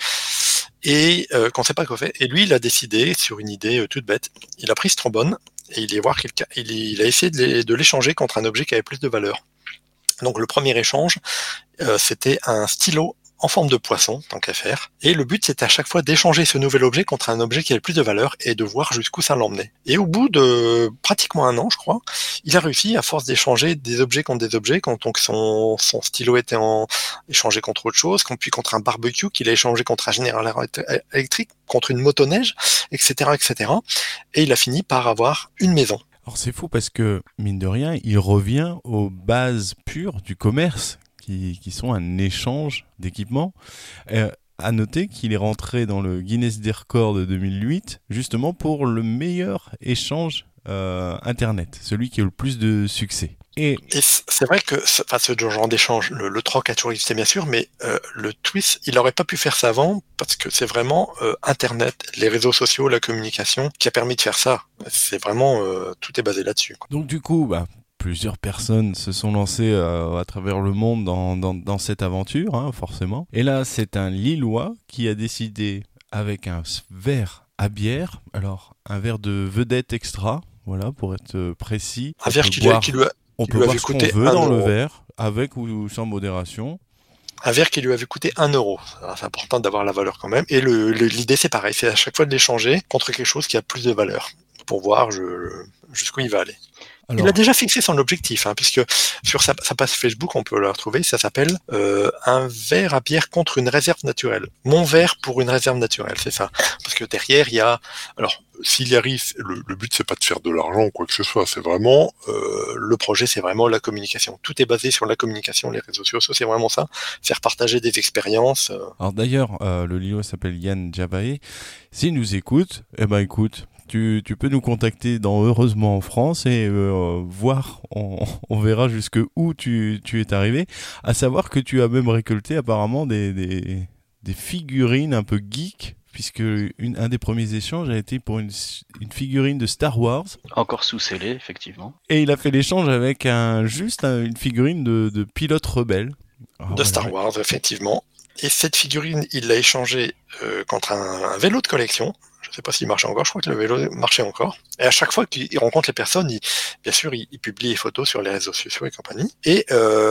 Et qu'on ne sait pas quoi faire. Et lui, il a décidé sur une idée toute bête. Il a pris ce trombone. Et il est voir quelqu'un. Il a essayé de l'échanger contre un objet qui avait plus de valeur. Donc le premier échange, c'était un stylo en forme de poisson, tant qu'à faire. Et le but, c'était à chaque fois d'échanger ce nouvel objet contre un objet qui avait plus de valeur et de voir jusqu'où ça l'emmenait. Et au bout de pratiquement 1 an, je crois, il a réussi, à force d'échanger des objets contre des objets, quand donc son stylo était échangé contre autre chose, puis contre un barbecue qu'il a échangé contre un générateur électrique, contre une motoneige, etc., etc. Et il a fini par avoir une maison. Alors c'est fou parce que, mine de rien, il revient aux bases pures du commerce, qui sont un échange d'équipements. À noter qu'il est rentré dans le Guinness des records de 2008, justement pour le meilleur échange Internet, celui qui a eu le plus de succès. Et c'est vrai que ce genre d'échange, le troc a toujours existé bien sûr, mais le twist, il n'aurait pas pu faire ça avant, parce que c'est vraiment Internet, les réseaux sociaux, la communication, qui a permis de faire ça. C'est vraiment, tout est basé là-dessus, quoi. Donc du coup, plusieurs personnes se sont lancées à travers le monde dans cette aventure, hein, forcément. Et là, c'est un Lillois qui a décidé, avec un verre à bière, alors un verre de vedette extra, voilà, pour être précis. Un verre on peut boire ce qu'on veut dans le verre, avec ou sans modération. Un verre qui lui avait coûté 1 euro. C'est important d'avoir la valeur quand même. Et l'idée, c'est pareil, c'est à chaque fois de l'échanger contre quelque chose qui a plus de valeur, pour voir jusqu'où il va aller. Alors, il a déjà fixé son objectif, hein, puisque sur sa page Facebook, on peut la retrouver, ça s'appelle un verre à bière contre une réserve naturelle. Mon verre pour une réserve naturelle, c'est ça. Parce que derrière, il y a... Alors, s'il y arrive, le but, c'est pas de faire de l'argent ou quoi que ce soit, c'est vraiment... le projet, c'est vraiment la communication. Tout est basé sur la communication, les réseaux sociaux, c'est vraiment ça. Faire partager des expériences. Alors d'ailleurs, le Lillois s'appelle Yann Jabaé. S'il nous écoute, écoute... Tu peux nous contacter dans Heureusement en France et voir, on verra jusqu'où tu es arrivé. À savoir que tu as même récolté apparemment des figurines un peu geek, puisque un des premiers échanges a été pour une figurine de Star Wars. Encore sous scellé, effectivement. Et il a fait l'échange avec une figurine de pilote rebelle. Star Wars, effectivement. Et cette figurine, il l'a échangée contre un vélo de collection. Je ne sais pas s'il marche encore, je crois que le vélo marchait encore. Et à chaque fois qu'il rencontre les personnes, bien sûr, il publie les photos sur les réseaux sociaux et compagnie. Et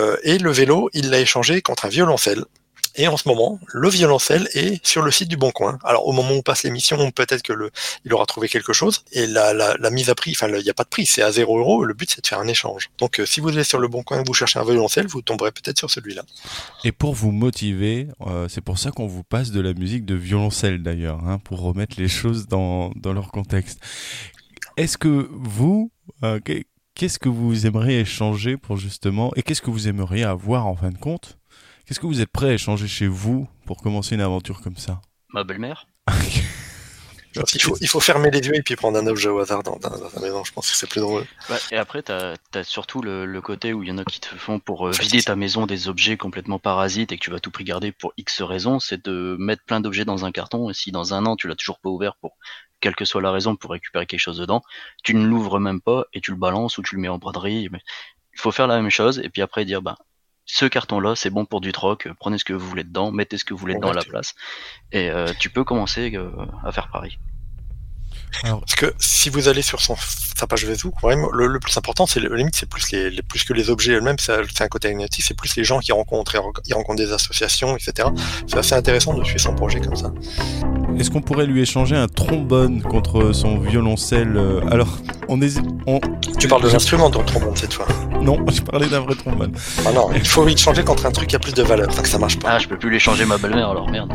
le vélo, il l'a échangé contre un violoncelle. Et en ce moment, le violoncelle est sur le site du Bon Coin. Alors, au moment où passe l'émission, peut-être que il aura trouvé quelque chose. Et la mise à prix, il n'y a pas de prix, c'est à 0 €. Le but, c'est de faire un échange. Donc, si vous allez sur le Bon Coin et vous cherchez un violoncelle, vous tomberez peut-être sur celui-là. Et pour vous motiver, c'est pour ça qu'on vous passe de la musique de violoncelle, d'ailleurs, hein, pour remettre les choses dans leur contexte. Est-ce que vous... qu'est-ce que vous aimeriez échanger pour justement... Et qu'est-ce que vous aimeriez avoir, en fin de compte ? Qu'est-ce que vous êtes prêt à échanger chez vous pour commencer une aventure comme ça ? Ma belle-mère. Il faut fermer les yeux et puis prendre un objet au hasard dans ta maison, je pense que c'est plus drôle. Et après, t'as surtout le côté où il y en a qui te font pour vider ta maison des objets complètement parasites et que tu vas tout prix garder pour X raisons, c'est de mettre plein d'objets dans un carton et si dans 1 an tu l'as toujours pas ouvert pour quelle que soit la raison pour récupérer quelque chose dedans, tu ne l'ouvres même pas et tu le balances ou tu le mets en braderie. Mais il faut faire la même chose et puis après dire ce carton-là, c'est bon pour du troc, prenez ce que vous voulez dedans, mettez ce que vous voulez dedans à la place, et tu peux commencer à faire pareil. Alors, parce que si vous allez sur sa page Facebook, vraiment, le plus important, c'est limite, c'est plus plus que les objets eux-mêmes, c'est un côté agnostique, c'est plus les gens qui rencontrent, ils rencontrent des associations, etc. C'est assez intéressant de suivre son projet comme ça. Est-ce qu'on pourrait lui échanger un trombone contre son violoncelle ? Alors, Tu parles de l'instrument de trombone cette fois. Non, je parlais d'un vrai trombone. Ah non, il faut le changer contre un truc qui a plus de valeur, enfin que ça marche pas. Ah, je peux plus les changer ma belle-mère alors, merde.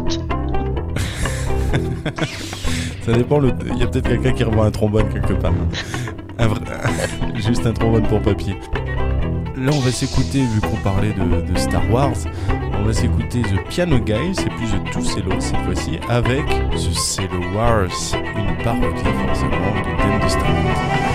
Ça dépend, il y a peut-être quelqu'un qui revend un trombone quelque part. Juste un trombone pour papier. Là, on va s'écouter, vu qu'on parlait de Star Wars, on va s'écouter The Piano Guy, c'est plus The Two Cello cette fois-ci, avec The Cello Wars, une parodie forcément du thème de Star Wars.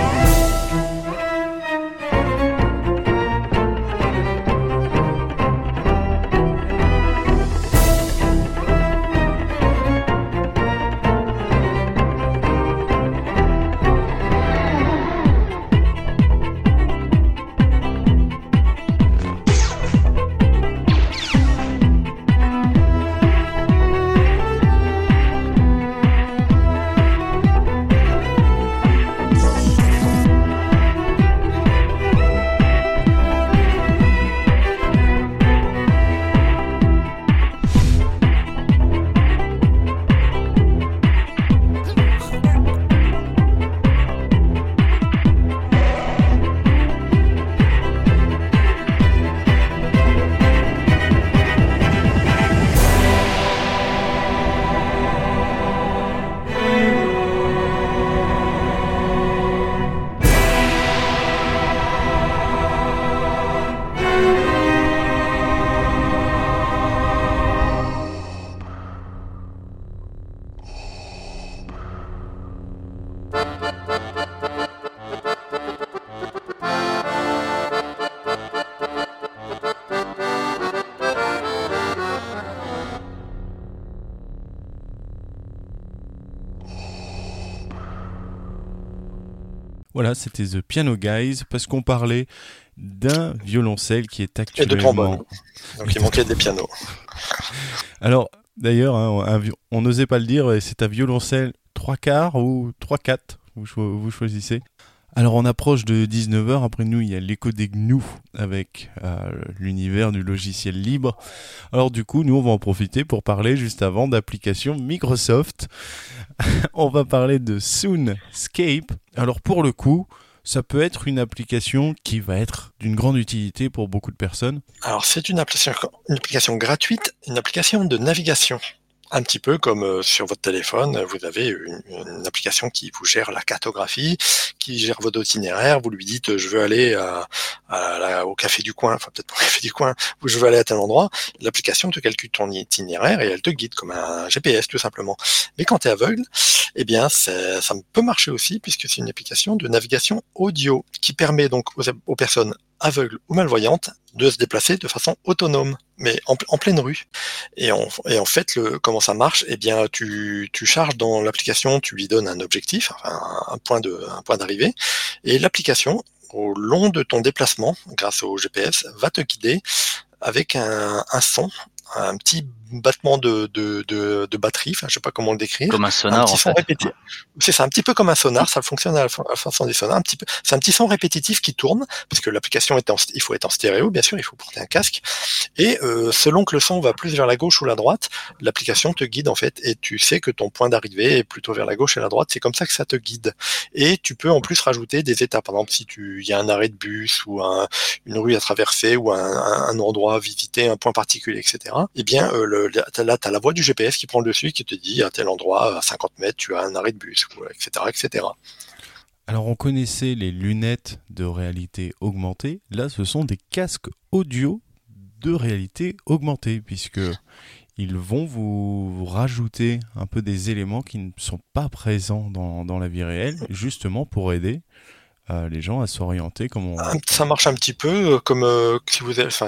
Voilà, c'était The Piano Guys, parce qu'on parlait d'un violoncelle qui est actuellement... Et de trombone. Donc il manquait des pianos. Alors, d'ailleurs, hein, on n'osait pas le dire, c'est un violoncelle 3/4 ou 3/4, vous choisissez. Alors, on approche de 19h, après nous, il y a l'écho des GNU avec l'univers du logiciel libre. Alors du coup, nous, on va en profiter pour parler juste avant d'applications Microsoft. On va parler de Soundscape. Alors pour le coup, ça peut être une application qui va être d'une grande utilité pour beaucoup de personnes. Alors c'est une application gratuite, une application de navigation. Un petit peu comme sur votre téléphone, vous avez une application qui vous gère la cartographie, qui gère votre itinéraire. Vous lui dites je veux aller au café du coin, enfin peut-être pas au café du coin, ou je veux aller à tel endroit. L'application te calcule ton itinéraire et elle te guide comme un GPS tout simplement. Mais quand tu es aveugle, eh bien ça peut marcher aussi puisque c'est une application de navigation audio qui permet donc aux personnes aveugles ou malvoyantes de se déplacer de façon autonome, mais en pleine rue. Et en fait, comment ça marche? Eh bien, tu charges dans l'application, tu lui donnes un objectif, enfin, un point d'arrivée, et l'application, au long de ton déplacement, grâce au GPS, va te guider avec un son, un petit battement de batterie, enfin je sais pas comment le décrire. Comme un sonar, un petit son répétitif. C'est ça, un petit peu comme un sonar, ça fonctionne à la façon des sonars, c'est un petit son répétitif qui tourne, parce que l'application il faut être en stéréo, bien sûr, il faut porter un casque, et selon que le son va plus vers la gauche ou la droite, l'application te guide en fait, et tu sais que ton point d'arrivée est plutôt vers la gauche et la droite, c'est comme ça que ça te guide. Et tu peux en plus rajouter des étapes, par exemple si il y a un arrêt de bus, ou une rue à traverser, ou un endroit à visiter, un point particulier, etc. Eh bien, là, tu as la voix du GPS qui prend le dessus et qui te dit à tel endroit, à 50 mètres, tu as un arrêt de bus, etc., etc. Alors, on connaissait les lunettes de réalité augmentée. Là, ce sont des casques audio de réalité augmentée, puisque ils vont vous rajouter un peu des éléments qui ne sont pas présents dans la vie réelle, justement pour aider les gens à s'orienter comme on... Ça marche un petit peu comme si vous êtes,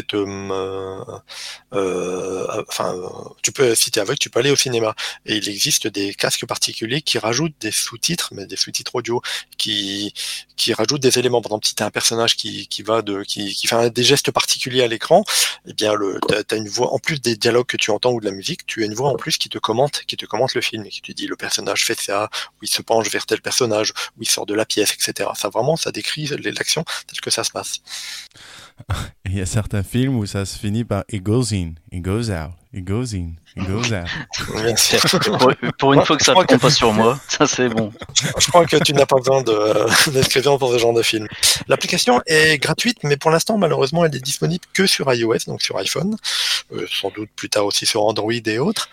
tu peux, si t'es aveugle, tu peux aller au cinéma. Et il existe des casques particuliers qui rajoutent des sous-titres, mais des sous-titres audio, qui rajoutent des éléments. Par exemple, si t'as un personnage qui fait des gestes particuliers à l'écran, eh bien, t'as une voix, en plus des dialogues que tu entends ou de la musique, tu as une voix en plus qui te commente le film, et qui te dit le personnage fait ça, ou il se penche vers tel personnage, ou il sort de la pièce, etc. Ça vraiment, ça décrit l'action telle que ça se passe. Et il y a certains films où ça se finit par it goes in, it goes out, it goes in, it goes out. Bien sûr. Pour une fois que ça Je crois tombe pas sur moi, ça c'est bon. Je crois que tu n'as pas besoin d'inscription pour ce genre de film. L'application est gratuite, mais pour l'instant, malheureusement, elle est disponible que sur iOS, donc sur iPhone. Sans doute plus tard aussi sur Android et autres.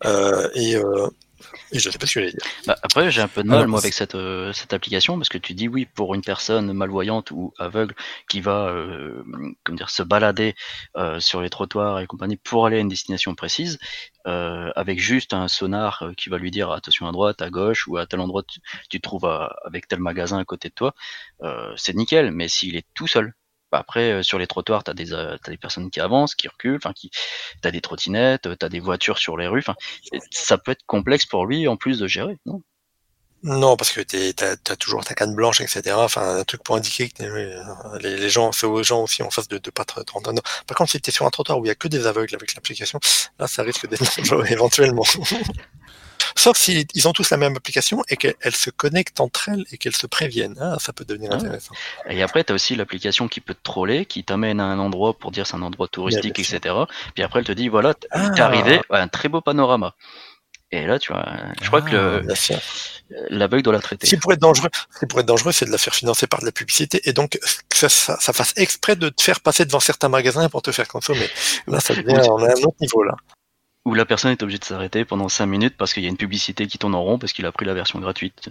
Et je sais pas ce que j'allais dire. Bah, après, j'ai un peu de mal, Alors, moi, avec cette application, parce que tu dis oui, pour une personne malvoyante ou aveugle qui va comment dire, se balader sur les trottoirs et compagnie pour aller à une destination précise, avec juste un sonar qui va lui dire attention à droite, à gauche, ou à tel endroit tu te trouves avec tel magasin à côté de toi, c'est nickel, mais s'il est tout seul. Bah, après, sur les trottoirs, t'as des personnes qui avancent, qui reculent, t'as des trottinettes, t'as des voitures sur les rues, ça peut être complexe pour lui en plus de gérer, non? Non, parce que t'as toujours ta canne blanche, etc. Enfin, un truc pour indiquer que les gens, c'est aux gens aussi en face de pas te rendre. Non. Par contre, si t'es sur un trottoir où il y a que des aveugles avec l'application, là, ça risque d'être dangereux, éventuellement. Sauf si ils ont tous la même application et qu'elles se connectent entre elles et qu'elles se préviennent. Ah, ça peut devenir intéressant. Et après, t'as aussi l'application qui peut te troller, qui t'amène à un endroit pour dire c'est un endroit touristique, Bien sûr. etc. Puis après, elle te dit voilà, t'es Ah. arrivé à un très beau panorama. Et là, tu vois, je crois que Bien sûr. l'aveugle doit la traiter. Ce qui pourrait être dangereux, c'est de la faire financer par de la publicité et donc que ça fasse exprès de te faire passer devant certains magasins pour te faire consommer. Là, ça devient, on est à un autre niveau là. Où la personne est obligée de s'arrêter pendant 5 minutes parce qu'il y a une publicité qui tourne en rond parce qu'il a pris la version gratuite.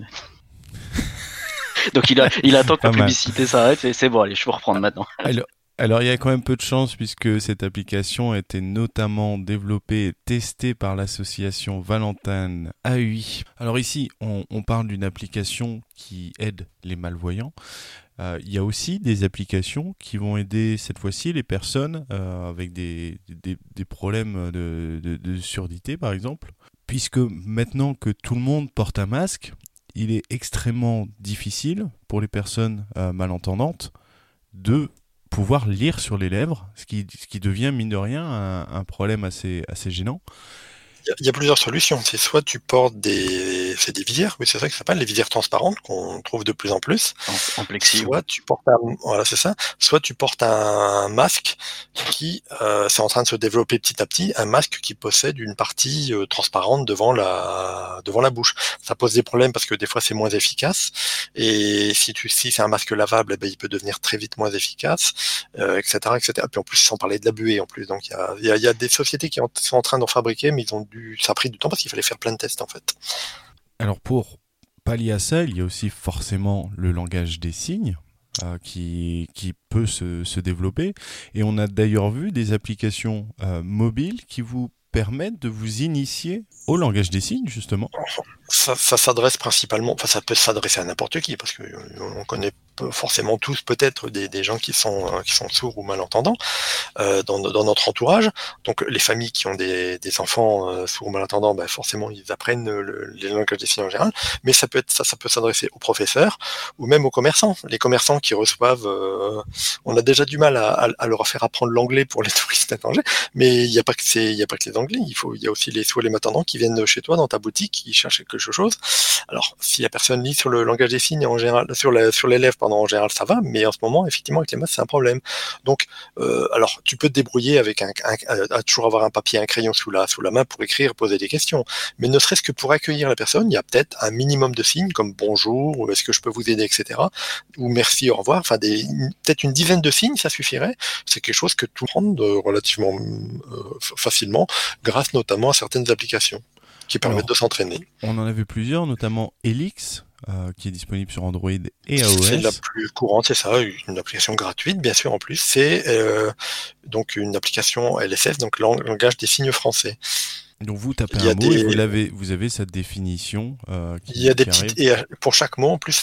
Donc il attend que la publicité s'arrête et c'est bon, allez, je peux reprendre maintenant. Alors, il y a quand même peu de chance puisque cette application a été notamment développée et testée par l'association Valentine AUI. Alors ici, on parle d'une application qui aide les malvoyants. Il y a aussi des applications qui vont aider cette fois-ci les personnes avec des problèmes de surdité, par exemple. Puisque maintenant que tout le monde porte un masque, il est extrêmement difficile pour les personnes malentendantes de pouvoir lire sur les lèvres, ce qui devient, mine de rien, un problème assez gênant. Il y a plusieurs solutions. C'est soit tu portes c'est des visières, oui, c'est ça que ça s'appelle, les visières transparentes qu'on trouve de plus en plus. En plexi. Soit tu portes voilà, c'est ça. Soit tu portes un masque qui, c'est en train de se développer petit à petit, un masque qui possède une partie transparente devant la bouche. Ça pose des problèmes parce que des fois c'est moins efficace. Et si c'est un masque lavable, eh ben, il peut devenir très vite moins efficace, etc., etc. Puis en plus, sans parler de la buée en plus. Donc il y a des sociétés qui sont en train d'en fabriquer, mais ça a pris du temps parce qu'il fallait faire plein de tests en fait. Alors pour pallier à ça, il y a aussi forcément le langage des signes qui peut se développer. Et on a d'ailleurs vu des applications mobiles qui vous permettent de vous initier au langage des signes, justement. Ça s'adresse principalement, ça peut s'adresser à n'importe qui, parce que on connaît forcément tous peut-être des gens qui sont sourds ou malentendants dans notre entourage. Donc les familles qui ont des enfants sourds ou malentendants, ben forcément ils apprennent les langages des signes en général. Mais ça peut s'adresser aux professeurs ou même aux commerçants. Les commerçants qui reçoivent, on a déjà du mal à leur faire apprendre l'anglais pour les touristes étrangers, mais il y a pas que les anglais. Il y a aussi les sourds et les malentendants qui viennent chez toi dans ta boutique, qui cherchent quelque chose. Alors, si la personne lit sur le langage des signes en général, sur les lèvres, en général, ça va, mais en ce moment, effectivement, avec les masques, c'est un problème. Donc, alors, tu peux te débrouiller avec à toujours avoir un papier, un crayon sous la main pour écrire, poser des questions. Mais ne serait-ce que pour accueillir la personne, il y a peut-être un minimum de signes comme bonjour, ou est-ce que je peux vous aider, etc. Ou merci, au revoir. Enfin, peut-être une dizaine de signes, ça suffirait. C'est quelque chose que tout le monde relativement facilement, grâce notamment à certaines applications qui permettent de s'entraîner. On en a vu plusieurs, notamment Helix, qui est disponible sur Android et iOS. C'est la plus courante, c'est ça, une application gratuite, bien sûr, en plus. C'est donc une application LSF, donc langage des signes français. Donc vous tapez un mot et vous avez sa définition. Il y a des petites, et pour chaque mot, en plus,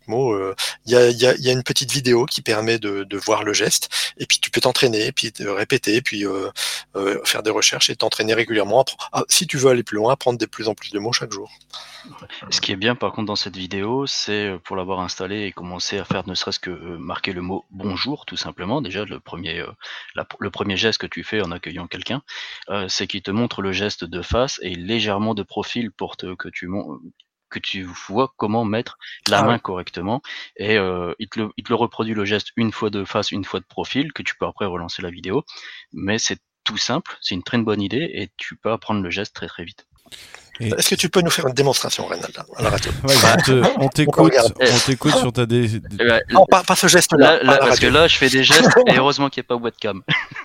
il y a une petite vidéo qui permet de voir le geste, et puis tu peux t'entraîner, puis répéter, puis faire des recherches et t'entraîner régulièrement. Si tu veux aller plus loin, apprendre de plus en plus de mots chaque jour. Ce qui est bien par contre dans cette vidéo, c'est pour l'avoir installé et commencer à faire ne serait-ce que marquer le mot bonjour tout simplement, déjà le premier geste que tu fais en accueillant quelqu'un, c'est qu'il te montre le geste de face et légèrement de profil pour que que tu vois comment mettre la main correctement, et il te le reproduit le geste une fois de face, une fois de profil, que tu peux après relancer la vidéo, mais c'est tout simple, c'est une très bonne idée, et tu peux apprendre le geste très très vite. Est-ce que tu peux nous faire une démonstration, Reynald, à la radio? On t'écoute sur ta Non, pas ce geste-là. Parce que là, je fais des gestes, et heureusement qu'il n'y a pas webcam.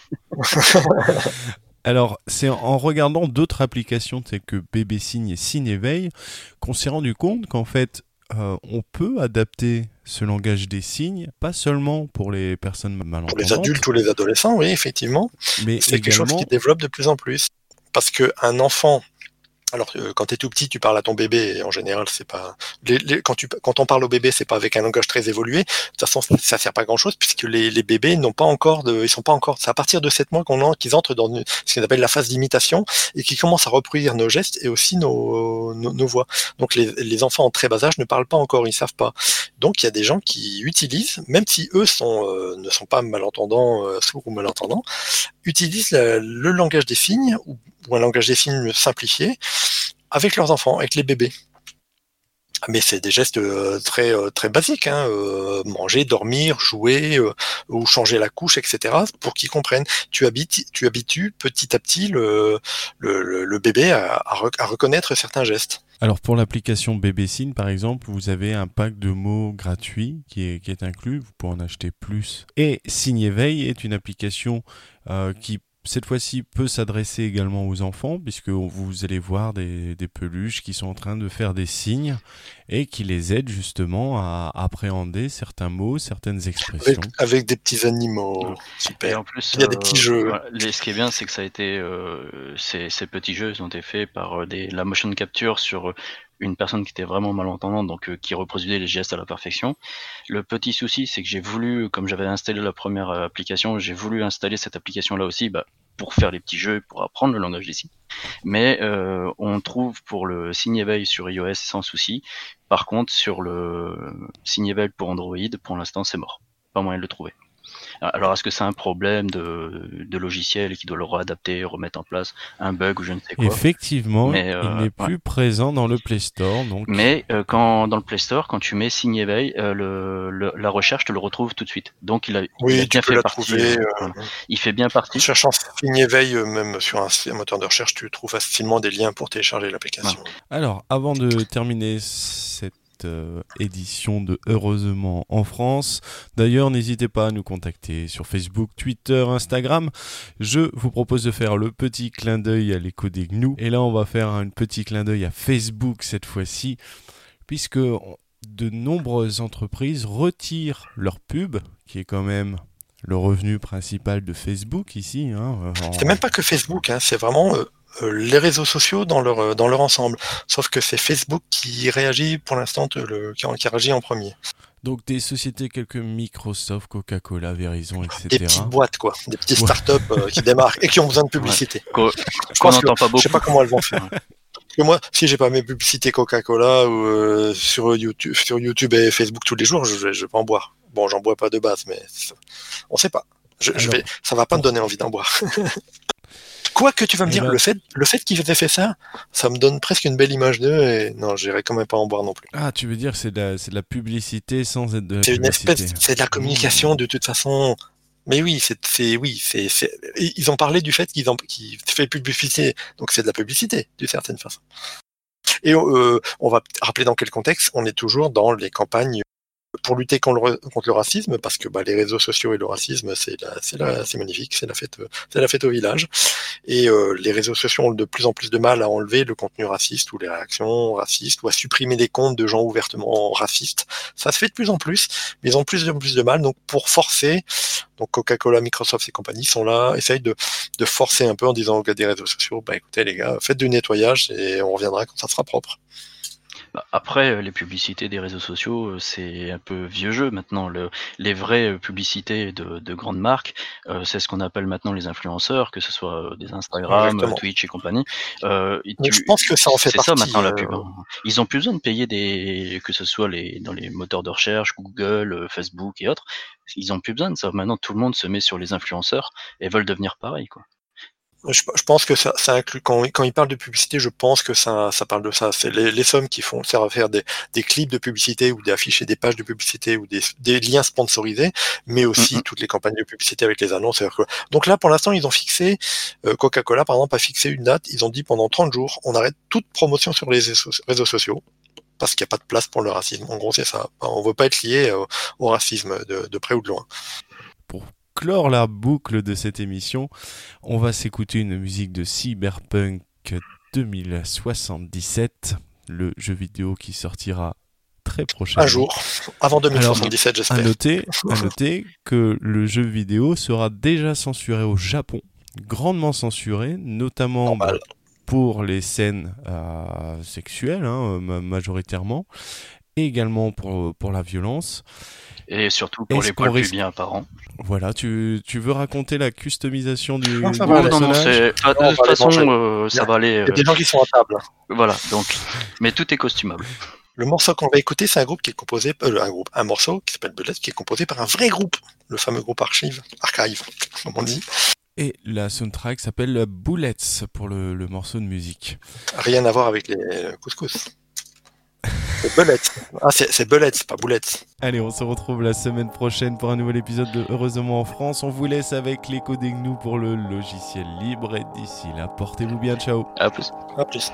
Alors, c'est en regardant d'autres applications telles que Bébé Signe et Signe Éveil qu'on s'est rendu compte qu'en fait, on peut adapter ce langage des signes, pas seulement pour les personnes malentendantes. Pour les adultes ou les adolescents, oui, effectivement. Mais c'est quelque chose qui développe de plus en plus. Parce qu'un enfant... Alors, quand t'es tout petit, tu parles à ton bébé, et en général, c'est pas... Quand on parle au bébé, c'est pas avec un langage très évolué. De toute façon, ça sert pas à grand-chose, puisque les bébés n'ont pas encore ils sont pas encore... C'est à partir de 7 mois qu'ils entrent dans ce qu'on appelle la phase d'imitation, et qui commencent à reproduire nos gestes, et aussi nos voix. Donc, les enfants en très bas âge ne parlent pas encore, ils savent pas. Donc, il y a des gens qui utilisent, même si eux ne sont pas malentendants, sourds ou malentendants, utilisent le langage des signes, ou un langage des signes simplifié, avec leurs enfants, avec les bébés. Mais c'est des gestes très très basiques, hein, manger, dormir, jouer, ou changer la couche, etc., pour qu'ils comprennent. Tu habitues petit à petit le bébé à reconnaître certains gestes. Alors pour l'application Bébé Signe, par exemple, vous avez un pack de mots gratuit qui est inclus, vous pouvez en acheter plus. Et Signe Éveil est une application qui cette fois-ci peut s'adresser également aux enfants, puisque vous allez voir des peluches qui sont en train de faire des signes et qui les aident justement à appréhender certains mots, certaines expressions. Avec des petits animaux. Super. Et en plus, il y a des petits jeux. Voilà, ce qui est bien, c'est que ça a été ces petits jeux ont été faits par la motion capture sur une personne qui était vraiment malentendante, donc qui reproduisait les gestes à la perfection. Le petit souci, c'est que j'ai voulu, comme j'avais installé la première application, j'ai voulu installer cette application-là aussi, pour faire les petits jeux, pour apprendre le langage des signes. Mais on trouve pour le Signe Éveil sur iOS sans souci. Par contre, sur le Signe Éveil pour Android, pour l'instant, c'est mort. Pas moyen de le trouver. Alors, est-ce que c'est un problème de logiciel qui doit le réadapter, remettre en place, un bug ou je ne sais quoi? Effectivement, il n'est plus présent dans le Play Store. Donc... Mais dans le Play Store, quand tu mets Signe Éveil, la recherche te le retrouve tout de suite. Donc il a bien fait partie. Il fait bien partie. En cherchant Signe Éveil, même sur un moteur de recherche, tu trouves facilement des liens pour télécharger l'application. Alors, avant de terminer cette édition de Heureusement en France. D'ailleurs, n'hésitez pas à nous contacter sur Facebook, Twitter, Instagram. Je vous propose de faire le petit clin d'œil à l'écho des gnous. Et là, on va faire un petit clin d'œil à Facebook cette fois-ci, puisque de nombreuses entreprises retirent leur pub, qui est quand même le revenu principal de Facebook ici. C'est même pas que Facebook, c'est vraiment... les réseaux sociaux dans leur ensemble. Sauf que c'est Facebook qui réagit pour l'instant, qui réagit en premier. Donc des sociétés quelques Microsoft, Coca-Cola, Verizon, etc. Des petites boîtes, quoi. Des petites startups qui démarrent et qui ont besoin de publicité. Qu'on n'entend pas beaucoup. Je sais pas comment elles vont faire. Parce que moi, si j'ai pas mes publicités Coca-Cola ou sur YouTube et Facebook tous les jours, je vais pas en boire. Bon, j'en bois pas de base, mais on sait pas. Ça va pas me donner envie d'en boire. Quoi que tu vas me dire, le fait qu'ils aient fait ça me donne presque une belle image d'eux, et non, j'irai quand même pas en boire non plus. Ah, tu veux dire que c'est de la publicité sans être de la publicité. C'est de la communication de toute façon. Mais oui, ils ont parlé du fait qu'ils fait publicité, donc c'est de la publicité d'une certaine façon. Et on va rappeler dans quel contexte. On est toujours dans les campagnes pour lutter contre le racisme, parce que les réseaux sociaux et le racisme, c'est magnifique, c'est la fête au village. Et les réseaux sociaux ont de plus en plus de mal à enlever le contenu raciste ou les réactions racistes, ou à supprimer des comptes de gens ouvertement racistes. Ça se fait de plus en plus, mais ils ont de plus en plus de mal. Donc pour forcer, donc Coca-Cola, Microsoft et compagnie sont là, essayent de forcer un peu en disant aux des réseaux sociaux, écoutez les gars, faites du nettoyage et on reviendra quand ça sera propre. Après, les publicités des réseaux sociaux, c'est un peu vieux jeu maintenant. Les vraies publicités de grandes marques, c'est ce qu'on appelle maintenant les influenceurs, que ce soit des Instagram, Twitch et compagnie. Je pense que ça en fait partie. C'est ça maintenant la pub. Ils ont plus besoin de payer que ce soit dans les moteurs de recherche, Google, Facebook et autres. Ils ont plus besoin de ça. Maintenant, tout le monde se met sur les influenceurs et veulent devenir pareil, quoi. Je pense que ça inclut quand il parle de publicité, je pense que ça parle de ça. C'est les sommes qui servent à faire des clips de publicité ou d'afficher des pages de publicité ou des liens sponsorisés, mais aussi toutes les campagnes de publicité avec les annonces. Donc là, pour l'instant, ils ont fixé, Coca-Cola par exemple a fixé une date. Ils ont dit pendant 30 jours, on arrête toute promotion sur les réseaux sociaux parce qu'il n'y a pas de place pour le racisme. En gros, c'est ça. On veut pas être lié au racisme de près ou de loin. Pour clore la boucle de cette émission, on va s'écouter une musique de Cyberpunk 2077, le jeu vidéo qui sortira très prochainement. Un jour, avant 2077, j'espère. À noter que le jeu vidéo sera déjà censuré au Japon, grandement censuré, notamment pour les scènes sexuelles, majoritairement, et également pour la violence. Et surtout pour les poils pubiens apparents. Voilà, tu veux raconter la customisation du non, personnage ? De toute façon, ça va aller... Il y a des gens qui sont à table. Voilà, donc... Mais tout est costumable. Le morceau qu'on va écouter, c'est un groupe qui est composé... un morceau qui s'appelle Bullet, qui est composé par un vrai groupe. Le fameux groupe Archive, comme on dit. Et la soundtrack s'appelle Bullets pour le morceau de musique. Rien à voir avec les couscous. C'est Bullets. Ah, c'est Bullets, pas Bullets. Allez, on se retrouve la semaine prochaine pour un nouvel épisode de Heureusement en France. On vous laisse avec l'écho des gnous pour le logiciel libre. Et d'ici là, portez-vous bien. Ciao. À plus. À plus.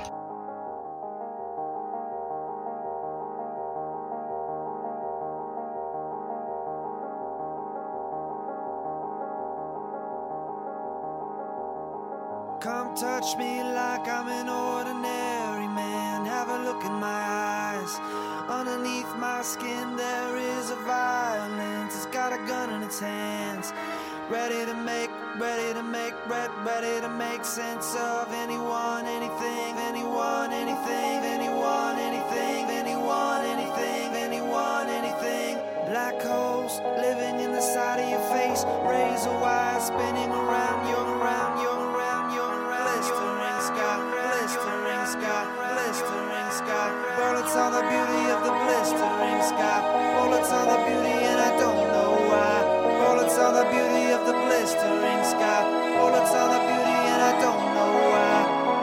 Come touch me like I'm an ordinary man. Have a look in my eyes. Underneath my skin there is a violence. It's got a gun in its hands. Ready to make sense of anyone, anything, anyone, anything, anyone, anything, anyone, anything, anyone, anything. Black holes living in the side of your face. Razor wire spinning around your blistering sky, blistering sky, blistering sky. Bullets on the beauty of the blistering sky. Bullets on the beauty and I don't know why. Bullets on the beauty of the blistering sky. Bullets on the beauty and I don't know why.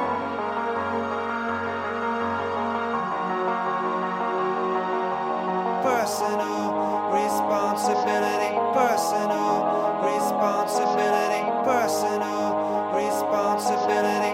Personal responsibility, personal responsibility, personal responsibility.